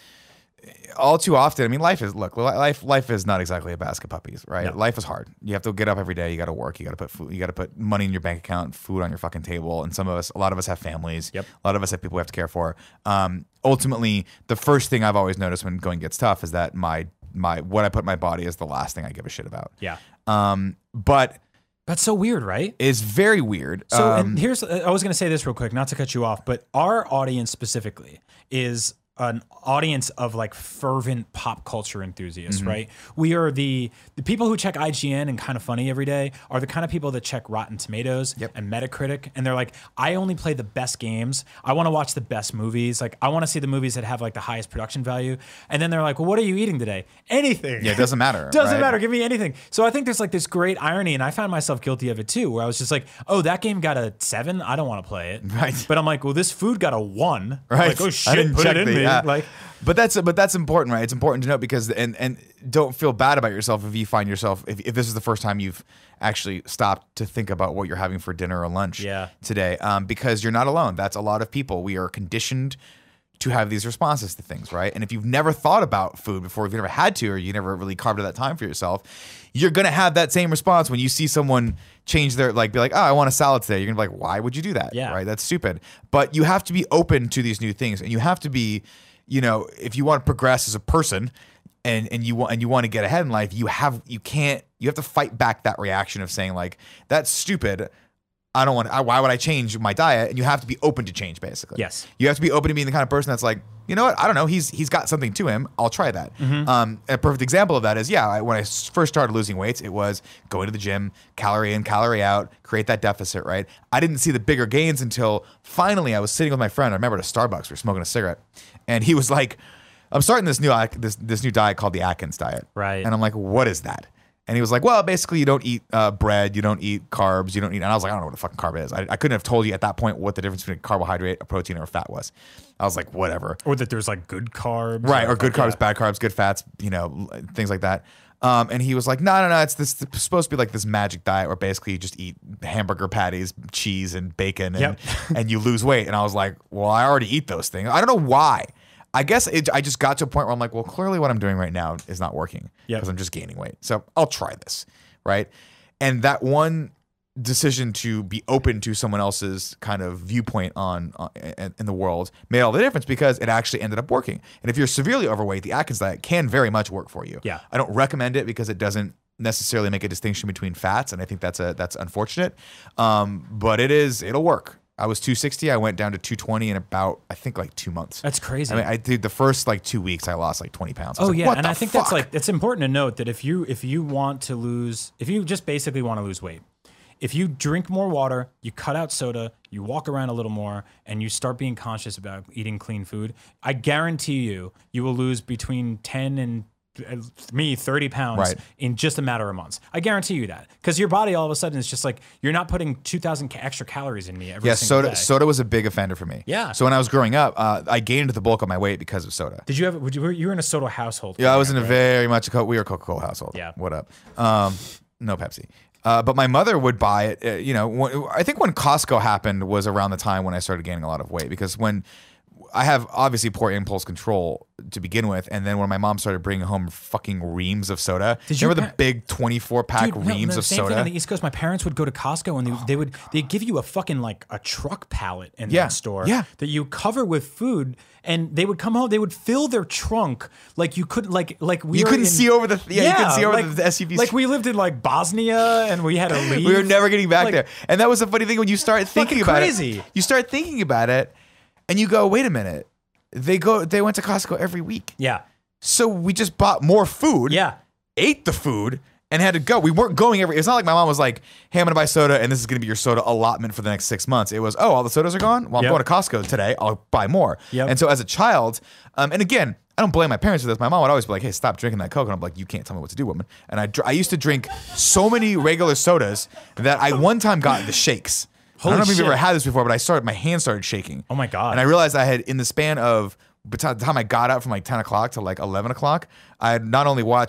all too often, I mean, life is look, li- life life is not exactly a basket of puppies, right? No. Life is hard. You have to get up every day. You got to work. You got to put food. You got to put money in your bank account, food on your fucking table. And some of us, a lot of us have families. Yep. A lot of us have people we have to care for. Um, ultimately, the first thing I've always noticed when going gets tough is that my my what I put in my body is the last thing I give a shit about. yeah. Um, but That's so weird, right? it's very weird. So um, and here's I was going to say this real quick, not to cut you off, but our audience specifically is an audience of like fervent pop culture enthusiasts, Mm-hmm. right? We are the the people who check I G N and Kind of Funny every day are the kind of people that check Rotten Tomatoes Yep. and Metacritic, and they're like, I only play the best games. I want to watch the best movies. Like I want to see the movies that have like the highest production value. And then they're like, well, what are you eating today? Anything. yeah, it doesn't matter. Doesn't right? matter. Give me anything. So I think there's like this great irony, and I found myself guilty of it too, where I was just like, oh, that game got a seven. I don't want to play it. Right. But I'm like, well, this food got a one. Right. Like, oh I shit, didn't put check it in the- me. yeah. Like, But that's but that's important, right? It's important to note because and and don't feel bad about yourself if you find yourself if, if this is the first time you've actually stopped to think about what you're having for dinner or lunch Yeah. today, um, because you're not alone. That's a lot of people. We are conditioned to have these responses to things, right? And if you've never thought about food before, if you never had to, or you never really carved out that time for yourself, you're gonna have that same response when you see someone change their like, be like, oh, I want a salad today. You're gonna be like, why would you do that? Yeah. Right? That's stupid. But you have to be open to these new things, and you have to be, you know, if you want to progress as a person, and and you want and you want to get ahead in life, you have you can't you have to fight back that reaction of saying like, that's stupid. I don't want. I, why would I change my diet? And you have to be open to change, basically. Yes. You have to be open to being the kind of person that's like, you know what? I don't know. He's he's got something to him. I'll try that. Mm-hmm. Um, a perfect example of that is yeah. I, when I s- first started losing weights, it was going to the gym, calorie in, calorie out, create that deficit. Right. I didn't see the bigger gains until finally I was sitting with my friend. I remember at a Starbucks, we were smoking a cigarette, and he was like, "I'm starting this new this this new diet called the Atkins diet." Right. And I'm like, "What is that?" And he was like, well, basically you don't eat uh, bread, you don't eat carbs, you don't eat, and I was like, I don't know what a fucking carb is. I, I couldn't have told you at that point what the difference between carbohydrate, a protein, or a fat was. I was like, whatever. or that there's like good carbs. Right, or good like carbs, that. bad carbs, good fats, you know, things like that. Um, and he was like, no, no, no, it's this it's supposed to be like this magic diet where basically you just eat hamburger patties, cheese, and bacon, and, Yep. and you lose weight. And I was like, well, I already eat those things. I don't know why. I guess it, I just got to a point where I'm like, well, clearly what I'm doing right now is not working Yep. because I'm just gaining weight. So I'll try this, right? And that one decision to be open to someone else's kind of viewpoint on, on in, in the world made all the difference because it actually ended up working. And if you're severely overweight, the Atkins diet can very much work for you. Yeah. I don't recommend it because it doesn't necessarily make a distinction between fats, and I think that's a that's unfortunate. Um, but it is it'll work. I was two sixty. I went down to two twenty in about I think like two months. That's crazy. I mean, I did the first like two weeks. I lost like twenty pounds. I was Oh like, yeah, what and the I think fuck? that's like it's important to note that if you if you want to lose if you just basically want to lose weight, if you drink more water, you cut out soda, you walk around a little more, and you start being conscious about eating clean food, I guarantee you you will lose between ten and uh, me thirty pounds Right. in just a matter of months. I guarantee you that because your body all of a sudden is just like you're not putting two thousand ca- extra calories in me every Yeah, single soda. day. Soda was a big offender for me. Yeah. So when I was growing up, uh, I gained the bulk of my weight because of soda. Did you have? Would you, you were in a soda household? Yeah, I was in a right? very much a Co- we were a Coca-Cola household. Yeah. What up? Um, no Pepsi. Uh, but my mother would buy it. Uh, you know, when, I think when Costco happened was around the time when I started gaining a lot of weight because when I have obviously poor impulse control to begin with, and then when my mom started bringing home fucking reams of soda, Did you remember pa- the big twenty-four pack Dude, no, reams the of same soda? thing on the East Coast. My parents would go to Costco and they, they would they give you a fucking like a truck pallet in Yeah, that store yeah. that you cover with food, and they would come home. They would fill their trunk like you couldn't like like we You were couldn't in- see over the yeah, you couldn't see over like, the S U Vs. Like we lived in like Bosnia and we had to leave. We were never getting back Like, there. And that was the funny thing when you start thinking Fucking about crazy. it. You start thinking about it and you go, wait a minute. They go they went to Costco every week. Yeah, So we just bought more food, yeah. ate the food, and had to go. We weren't going every it's not like my mom was like, hey, I'm gonna buy soda and this is gonna be your soda allotment for the next six months. It was, oh, all the sodas are gone? Well, I'm Yep. going to Costco today. I'll buy more. Yep. And so as a child, um, and again, I don't blame my parents for this. My mom would always be like, hey, stop drinking that Coke. And I'm like, you can't tell me what to do, woman. And I, dr- I used to drink so many regular sodas that I one time got the shakes. Holy I don't know if shit. you've ever had this before, but I started, my hand started shaking. Oh my God. And I realized I had, in the span of, by the time I got out from like ten o'clock to like eleven o'clock, I had not only watched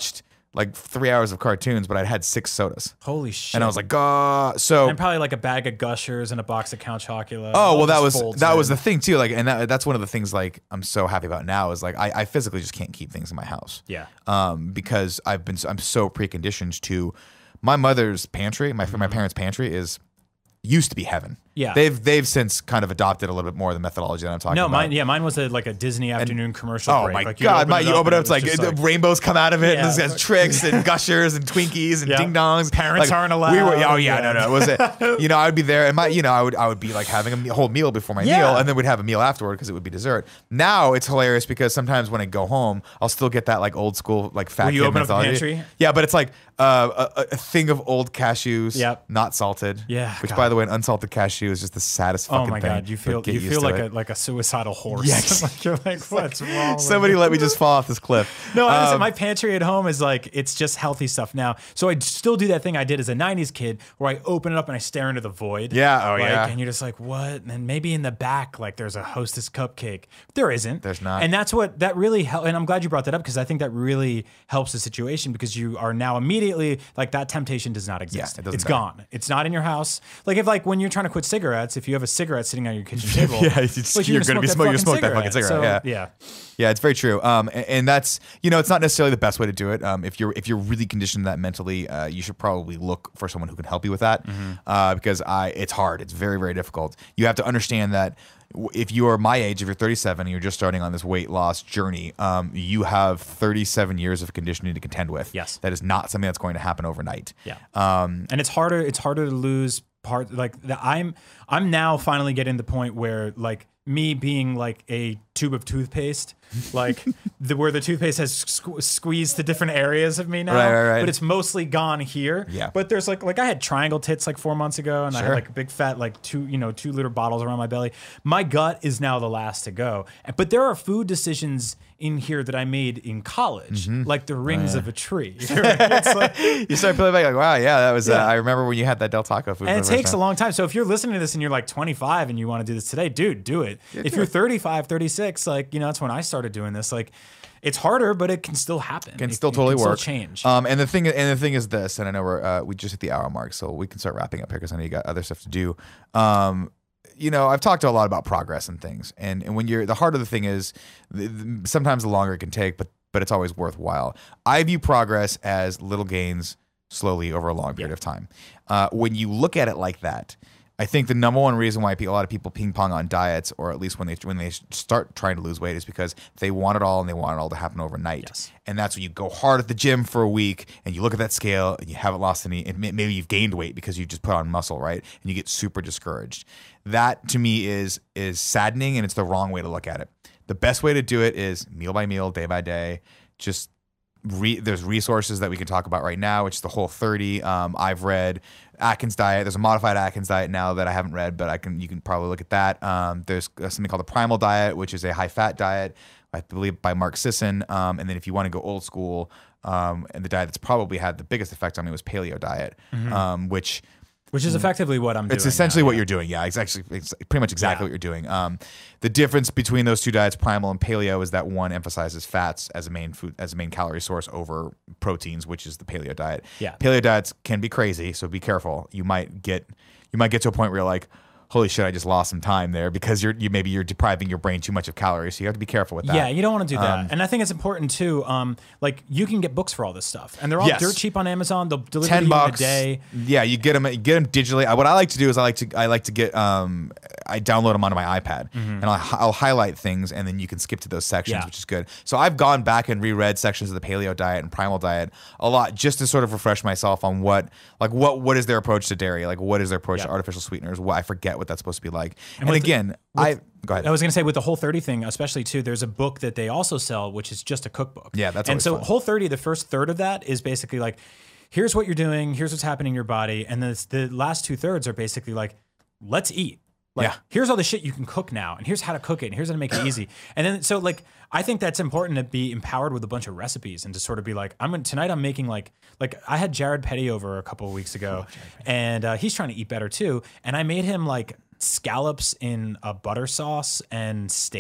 like three hours of cartoons, but I'd had six sodas. Holy shit. And I was like, "God!" So and probably like a bag of Gushers and a box of Count Chocula. Oh, well, that All was just folds that in. was the thing too. Like, and that, that's one of the things like I'm so happy about now is like I, I physically just can't keep things in my house. Yeah. Um, because I've been I'm so preconditioned to my mother's pantry. My Mm-hmm. my parents' pantry is used to be heaven. Yeah. They've they've since kind of adopted a little bit more of the methodology that I'm talking No, about. mine. Yeah, mine was a, like a Disney afternoon commercial. Oh break. my like you'd god! My, it you open it up, it's and like, was just the rainbows come out of it, Yeah. and there's tricks and gushers and Twinkies and Yeah. ding dongs. Parents Like, aren't allowed. We were, oh yeah, Yeah. no, no. It was it? You know, I would be there, and my, you know, I would, I would be like having a me- whole meal before my Yeah. meal, and then we'd have a meal afterward because it would be dessert. Now it's hilarious because sometimes when I go home, I'll still get that like old school like fat Will you kid open up the methodology. pantry? Yeah, but it's like uh, a, a thing of old cashews, Yep. not salted. Yeah, which God. by the way, an unsalted cashew is just the saddest fucking Oh my thing. god, you but feel get you used feel to like it. a like a suicidal horse. Yes. Like you're like, what's wrong? with Somebody me? let me just fall off this cliff. No, honestly, Um, my pantry at home is like it's just healthy stuff now. So I still do that thing I did as a nineties kid where I open it up and I stare into the void. Yeah, oh like, yeah. And you're just like, what? And then maybe in the back, like there's a Hostess cupcake. There isn't. There's not. And that's what that really helped. And I'm glad you brought that up because I think that really helps the situation because you are now immediately like that temptation does not exist. it doesn't it's matter. gone. It's not in your house. Like if like when you're trying to quit cigarettes, if you have a cigarette sitting on your kitchen table, Yeah, it's- like, you're gonna gonna be that smoking- you fucking smoke that fucking cigarette, So, yeah. yeah. Yeah, it's very true. Um, and, and that's you know, it's not necessarily the best way to do it. Um, if you're if you're really conditioned to that mentally, uh, you should probably look for someone who can help you with that. Mm-hmm. Uh, because I, it's hard. It's very very difficult. You have to understand that w- if you are my age, if you're thirty-seven and you're just starting on this weight loss journey, um, you have thirty-seven years of conditioning to contend with. Yes. that is not something that's going to happen overnight. Yeah. Um, and it's harder it's harder to lose part like the, i'm i'm now finally getting to the point where like me being like a tube of toothpaste like the where the toothpaste has squ- squeezed to different areas of me now Right, right, right. but it's mostly gone here. Yeah. But there's like like I had triangle tits like four months ago and I Sure. had like a big fat like two you know two liter bottles around my belly. My gut is now the last to go, but there are food decisions in here that I made in college, Mm-hmm. like the Oh, rings of a tree. It's like, you start feeling back like, wow, yeah, that was. Uh, Yeah. I remember when you had that Del Taco food. and for it the first takes a time. long time. So if you're listening to this and you're like twenty-five and you want to do this today, dude, do it. if do you're it. thirty-five, thirty-six, like, you know, that's when I started doing this. Like, it's harder, but it can still happen. Can It- still it totally can work. Still change. Um, and the thing, and the thing is this, and I know we're uh, we just hit the hour mark, so we can start wrapping up here because I know you got other stuff to do. Um, you know, I've talked a lot about progress and things, and and when you're the harder the thing is, the, the, sometimes the longer it can take, but but it's always worthwhile. I view progress as little gains slowly over a long period of time. Uh, when you look at it like that, I think the number one reason why pe- a lot of people ping pong on diets, or at least when they when they start trying to lose weight, is because they want it all and they want it all to happen overnight. Yes. And that's when you go hard at the gym for a week and you look at that scale and you haven't lost any, and may- maybe you've gained weight because you just put on muscle, right? And you get super discouraged. That to me is is saddening, and it's the wrong way to look at it. The best way to do it is meal by meal, day by day. Just Re, there's resources that we can talk about right now, which is the Whole thirty. Um, I've read Atkins diet. There's a modified Atkins diet now that I haven't read, but I can you can probably look at that. Um, there's uh, something called the Primal diet, which is a high fat diet, I believe by Mark Sisson. Um, and then if you want to go old school, um, and the diet that's probably had the biggest effect on me was Paleo diet, um, which Which is effectively what I'm doing. it's essentially now, what yeah. you're doing. Yeah, it's actually it's pretty much exactly Yeah. what you're doing. Um, the difference between those two diets, primal and paleo, is that one emphasizes fats as a main food, as a main calorie source over proteins, which is the paleo diet. Yeah. Paleo diets can be crazy, so be careful. You might get you might get to a point where you're like, holy shit, I just lost some time there because you're you maybe you're depriving your brain too much of calories. So you have to be careful with that. Yeah, you don't want to do that. Um, and I think it's important too. Um, like you can get books for all this stuff, and they're all Yes. dirt cheap on Amazon. They'll deliver Ten to you bucks in a day. Yeah, you get them. You get them digitally. Uh, What I like to do is I like to I like to get um I download them onto my iPad and I'll, I'll highlight things and then you can skip to those sections, Mm-hmm. Yeah. which is good. So I've gone back and reread sections of the Paleo diet and Primal diet a lot just to sort of refresh myself on what like what what is their approach to dairy, like what is their approach Yeah. to artificial sweeteners. What I forget what that's supposed to be like. And, with the- again, I go ahead. I was going to say with the Whole thirty thing, especially too, there's a book that they also sell, which is just a cookbook. Yeah, that's and always so fun. Whole thirty, the first third of that is basically like, here's what you're doing, here's what's happening in your body, and then the last two thirds are basically like, let's eat. Like, Yeah. here's all the shit you can cook now, and here's how to cook it, and here's how to make it easy. And then, so like, I think that's important to be empowered with a bunch of recipes and to sort of be like, I'm gonna, tonight I'm making like, like I had Jared Petty over a couple of weeks ago, and uh, he's trying to eat better too. And I made him like scallops in a butter sauce and steak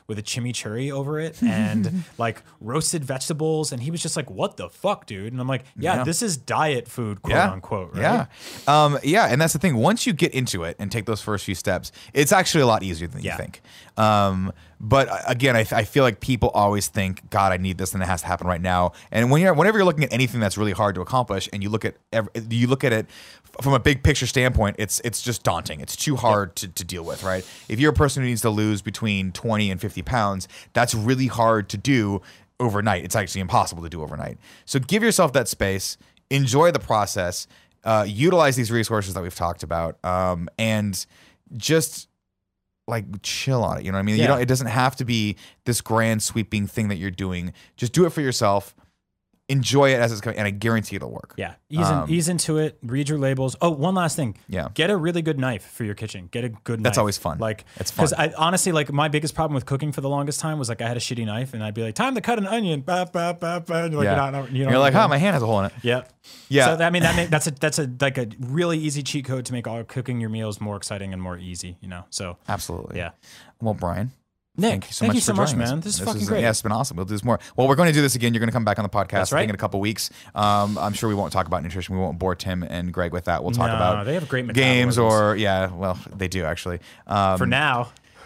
with a chimichurri over it and like roasted vegetables. And he was just like, what the fuck, dude? And I'm like, yeah, Yeah. this is diet food, quote Yeah. unquote. Right? Yeah. Um, yeah. And that's the thing. Once you get into it and take those first few steps, it's actually a lot easier than Yeah. you think. Um, but uh, again, I, I feel like people always think, God, I need this and it has to happen right now. And when you're, whenever you're looking at anything that's really hard to accomplish and you look at, every, you look at it from a big picture standpoint, it's, it's just daunting. It's too hard to, to deal with, right? If you're a person who needs to lose between twenty and fifty pounds, that's really hard to do overnight. It's actually impossible to do overnight. So give yourself that space, enjoy the process, uh, utilize these resources that we've talked about, um, and just like chill on it. You know what I mean? Yeah. You don't, it doesn't have to be this grand sweeping thing that you're doing. Just do it for yourself. Enjoy it as it's coming, and I guarantee it'll work. Yeah, ease, Um, in, ease into it. Read your labels. Oh, one last thing. Yeah. Get a really good knife for your kitchen. Get a good knife. That's always fun. Like, It's fun. Because I honestly, like, my biggest problem with cooking for the longest time was like I had a shitty knife, and I'd be like, time to cut an onion. Bah, bah, bah, bah. And you're like, Yeah. you're not, you You're don't like, know. oh, my hand has a hole in it. Yeah. Yeah. So I mean, that make, that's a that's a like a really easy cheat code to make all cooking your meals more exciting and more easy. You know. So Absolutely. yeah. Well, Brian, Nick, thank you so thank much you for so much, joining us. man. This is fucking is- great. Yeah, it's been awesome. We'll do this more. Well, we're going to do this again. You're going to come back on the podcast That's I think right. in a couple weeks. Um, I'm sure we won't talk about nutrition. We won't bore Tim and Greg with that. We'll talk No, about they have great games metabolisms. or yeah, well, they do actually. Um, For now,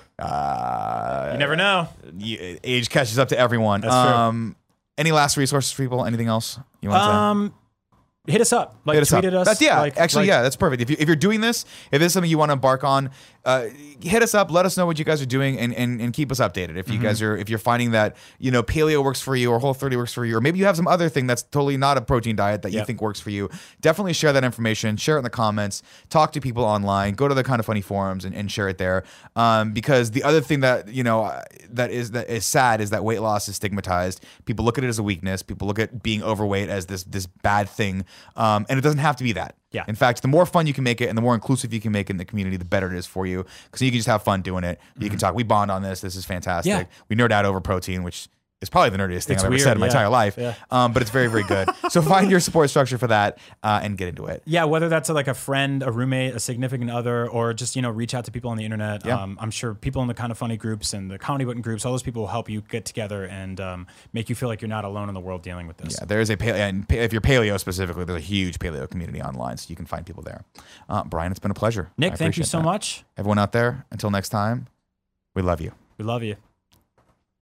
uh, you never know. y- age catches up to everyone. That's true. um, any last resources for people? Anything else you want to say? Um, hit us up. Like Hit us tweet up. at us. That's yeah. Like- actually, like- yeah, that's perfect. If you if you're doing this, if this is something you want to embark on, uh, hit us up. Let us know what you guys are doing, and and, and keep us updated. If you guys Mm-hmm. are if you're finding that you know paleo works for you, or Whole thirty works for you, or maybe you have some other thing that's totally not a protein diet that you Yep. think works for you, definitely share that information. Share it in the comments. Talk to people online. Go to the Kind of Funny forums and, and share it there. Um, because the other thing that you know uh, that is that is sad is that weight loss is stigmatized. People look at it as a weakness. People look at being overweight as this this bad thing, um, and it doesn't have to be that. Yeah. In fact, the more fun you can make it and the more inclusive you can make it in the community, the better it is for you. Because you can just have fun doing it. You can talk. We bond on this. This is fantastic. Yeah. We nerd out over protein, which is probably the nerdiest thing It's I've ever weird, said in my yeah. entire life. Yeah. Um, but it's very, very good. So find your support structure for that uh, and get into it. Yeah, whether that's like a friend, a roommate, a significant other, or just, you know, reach out to people on the internet. Yeah. Um, I'm sure people in the Kind of Funny groups and the Comedy Button groups, all those people will help you get together and um, make you feel like you're not alone in the world dealing with this. Yeah, there is a paleo, and pa- if you're paleo specifically, there's a huge paleo community online, so you can find people there. Uh, Brian, it's been a pleasure. Nick, I thank you appreciate so that. much. Everyone out there, until next time, we love you. We love you.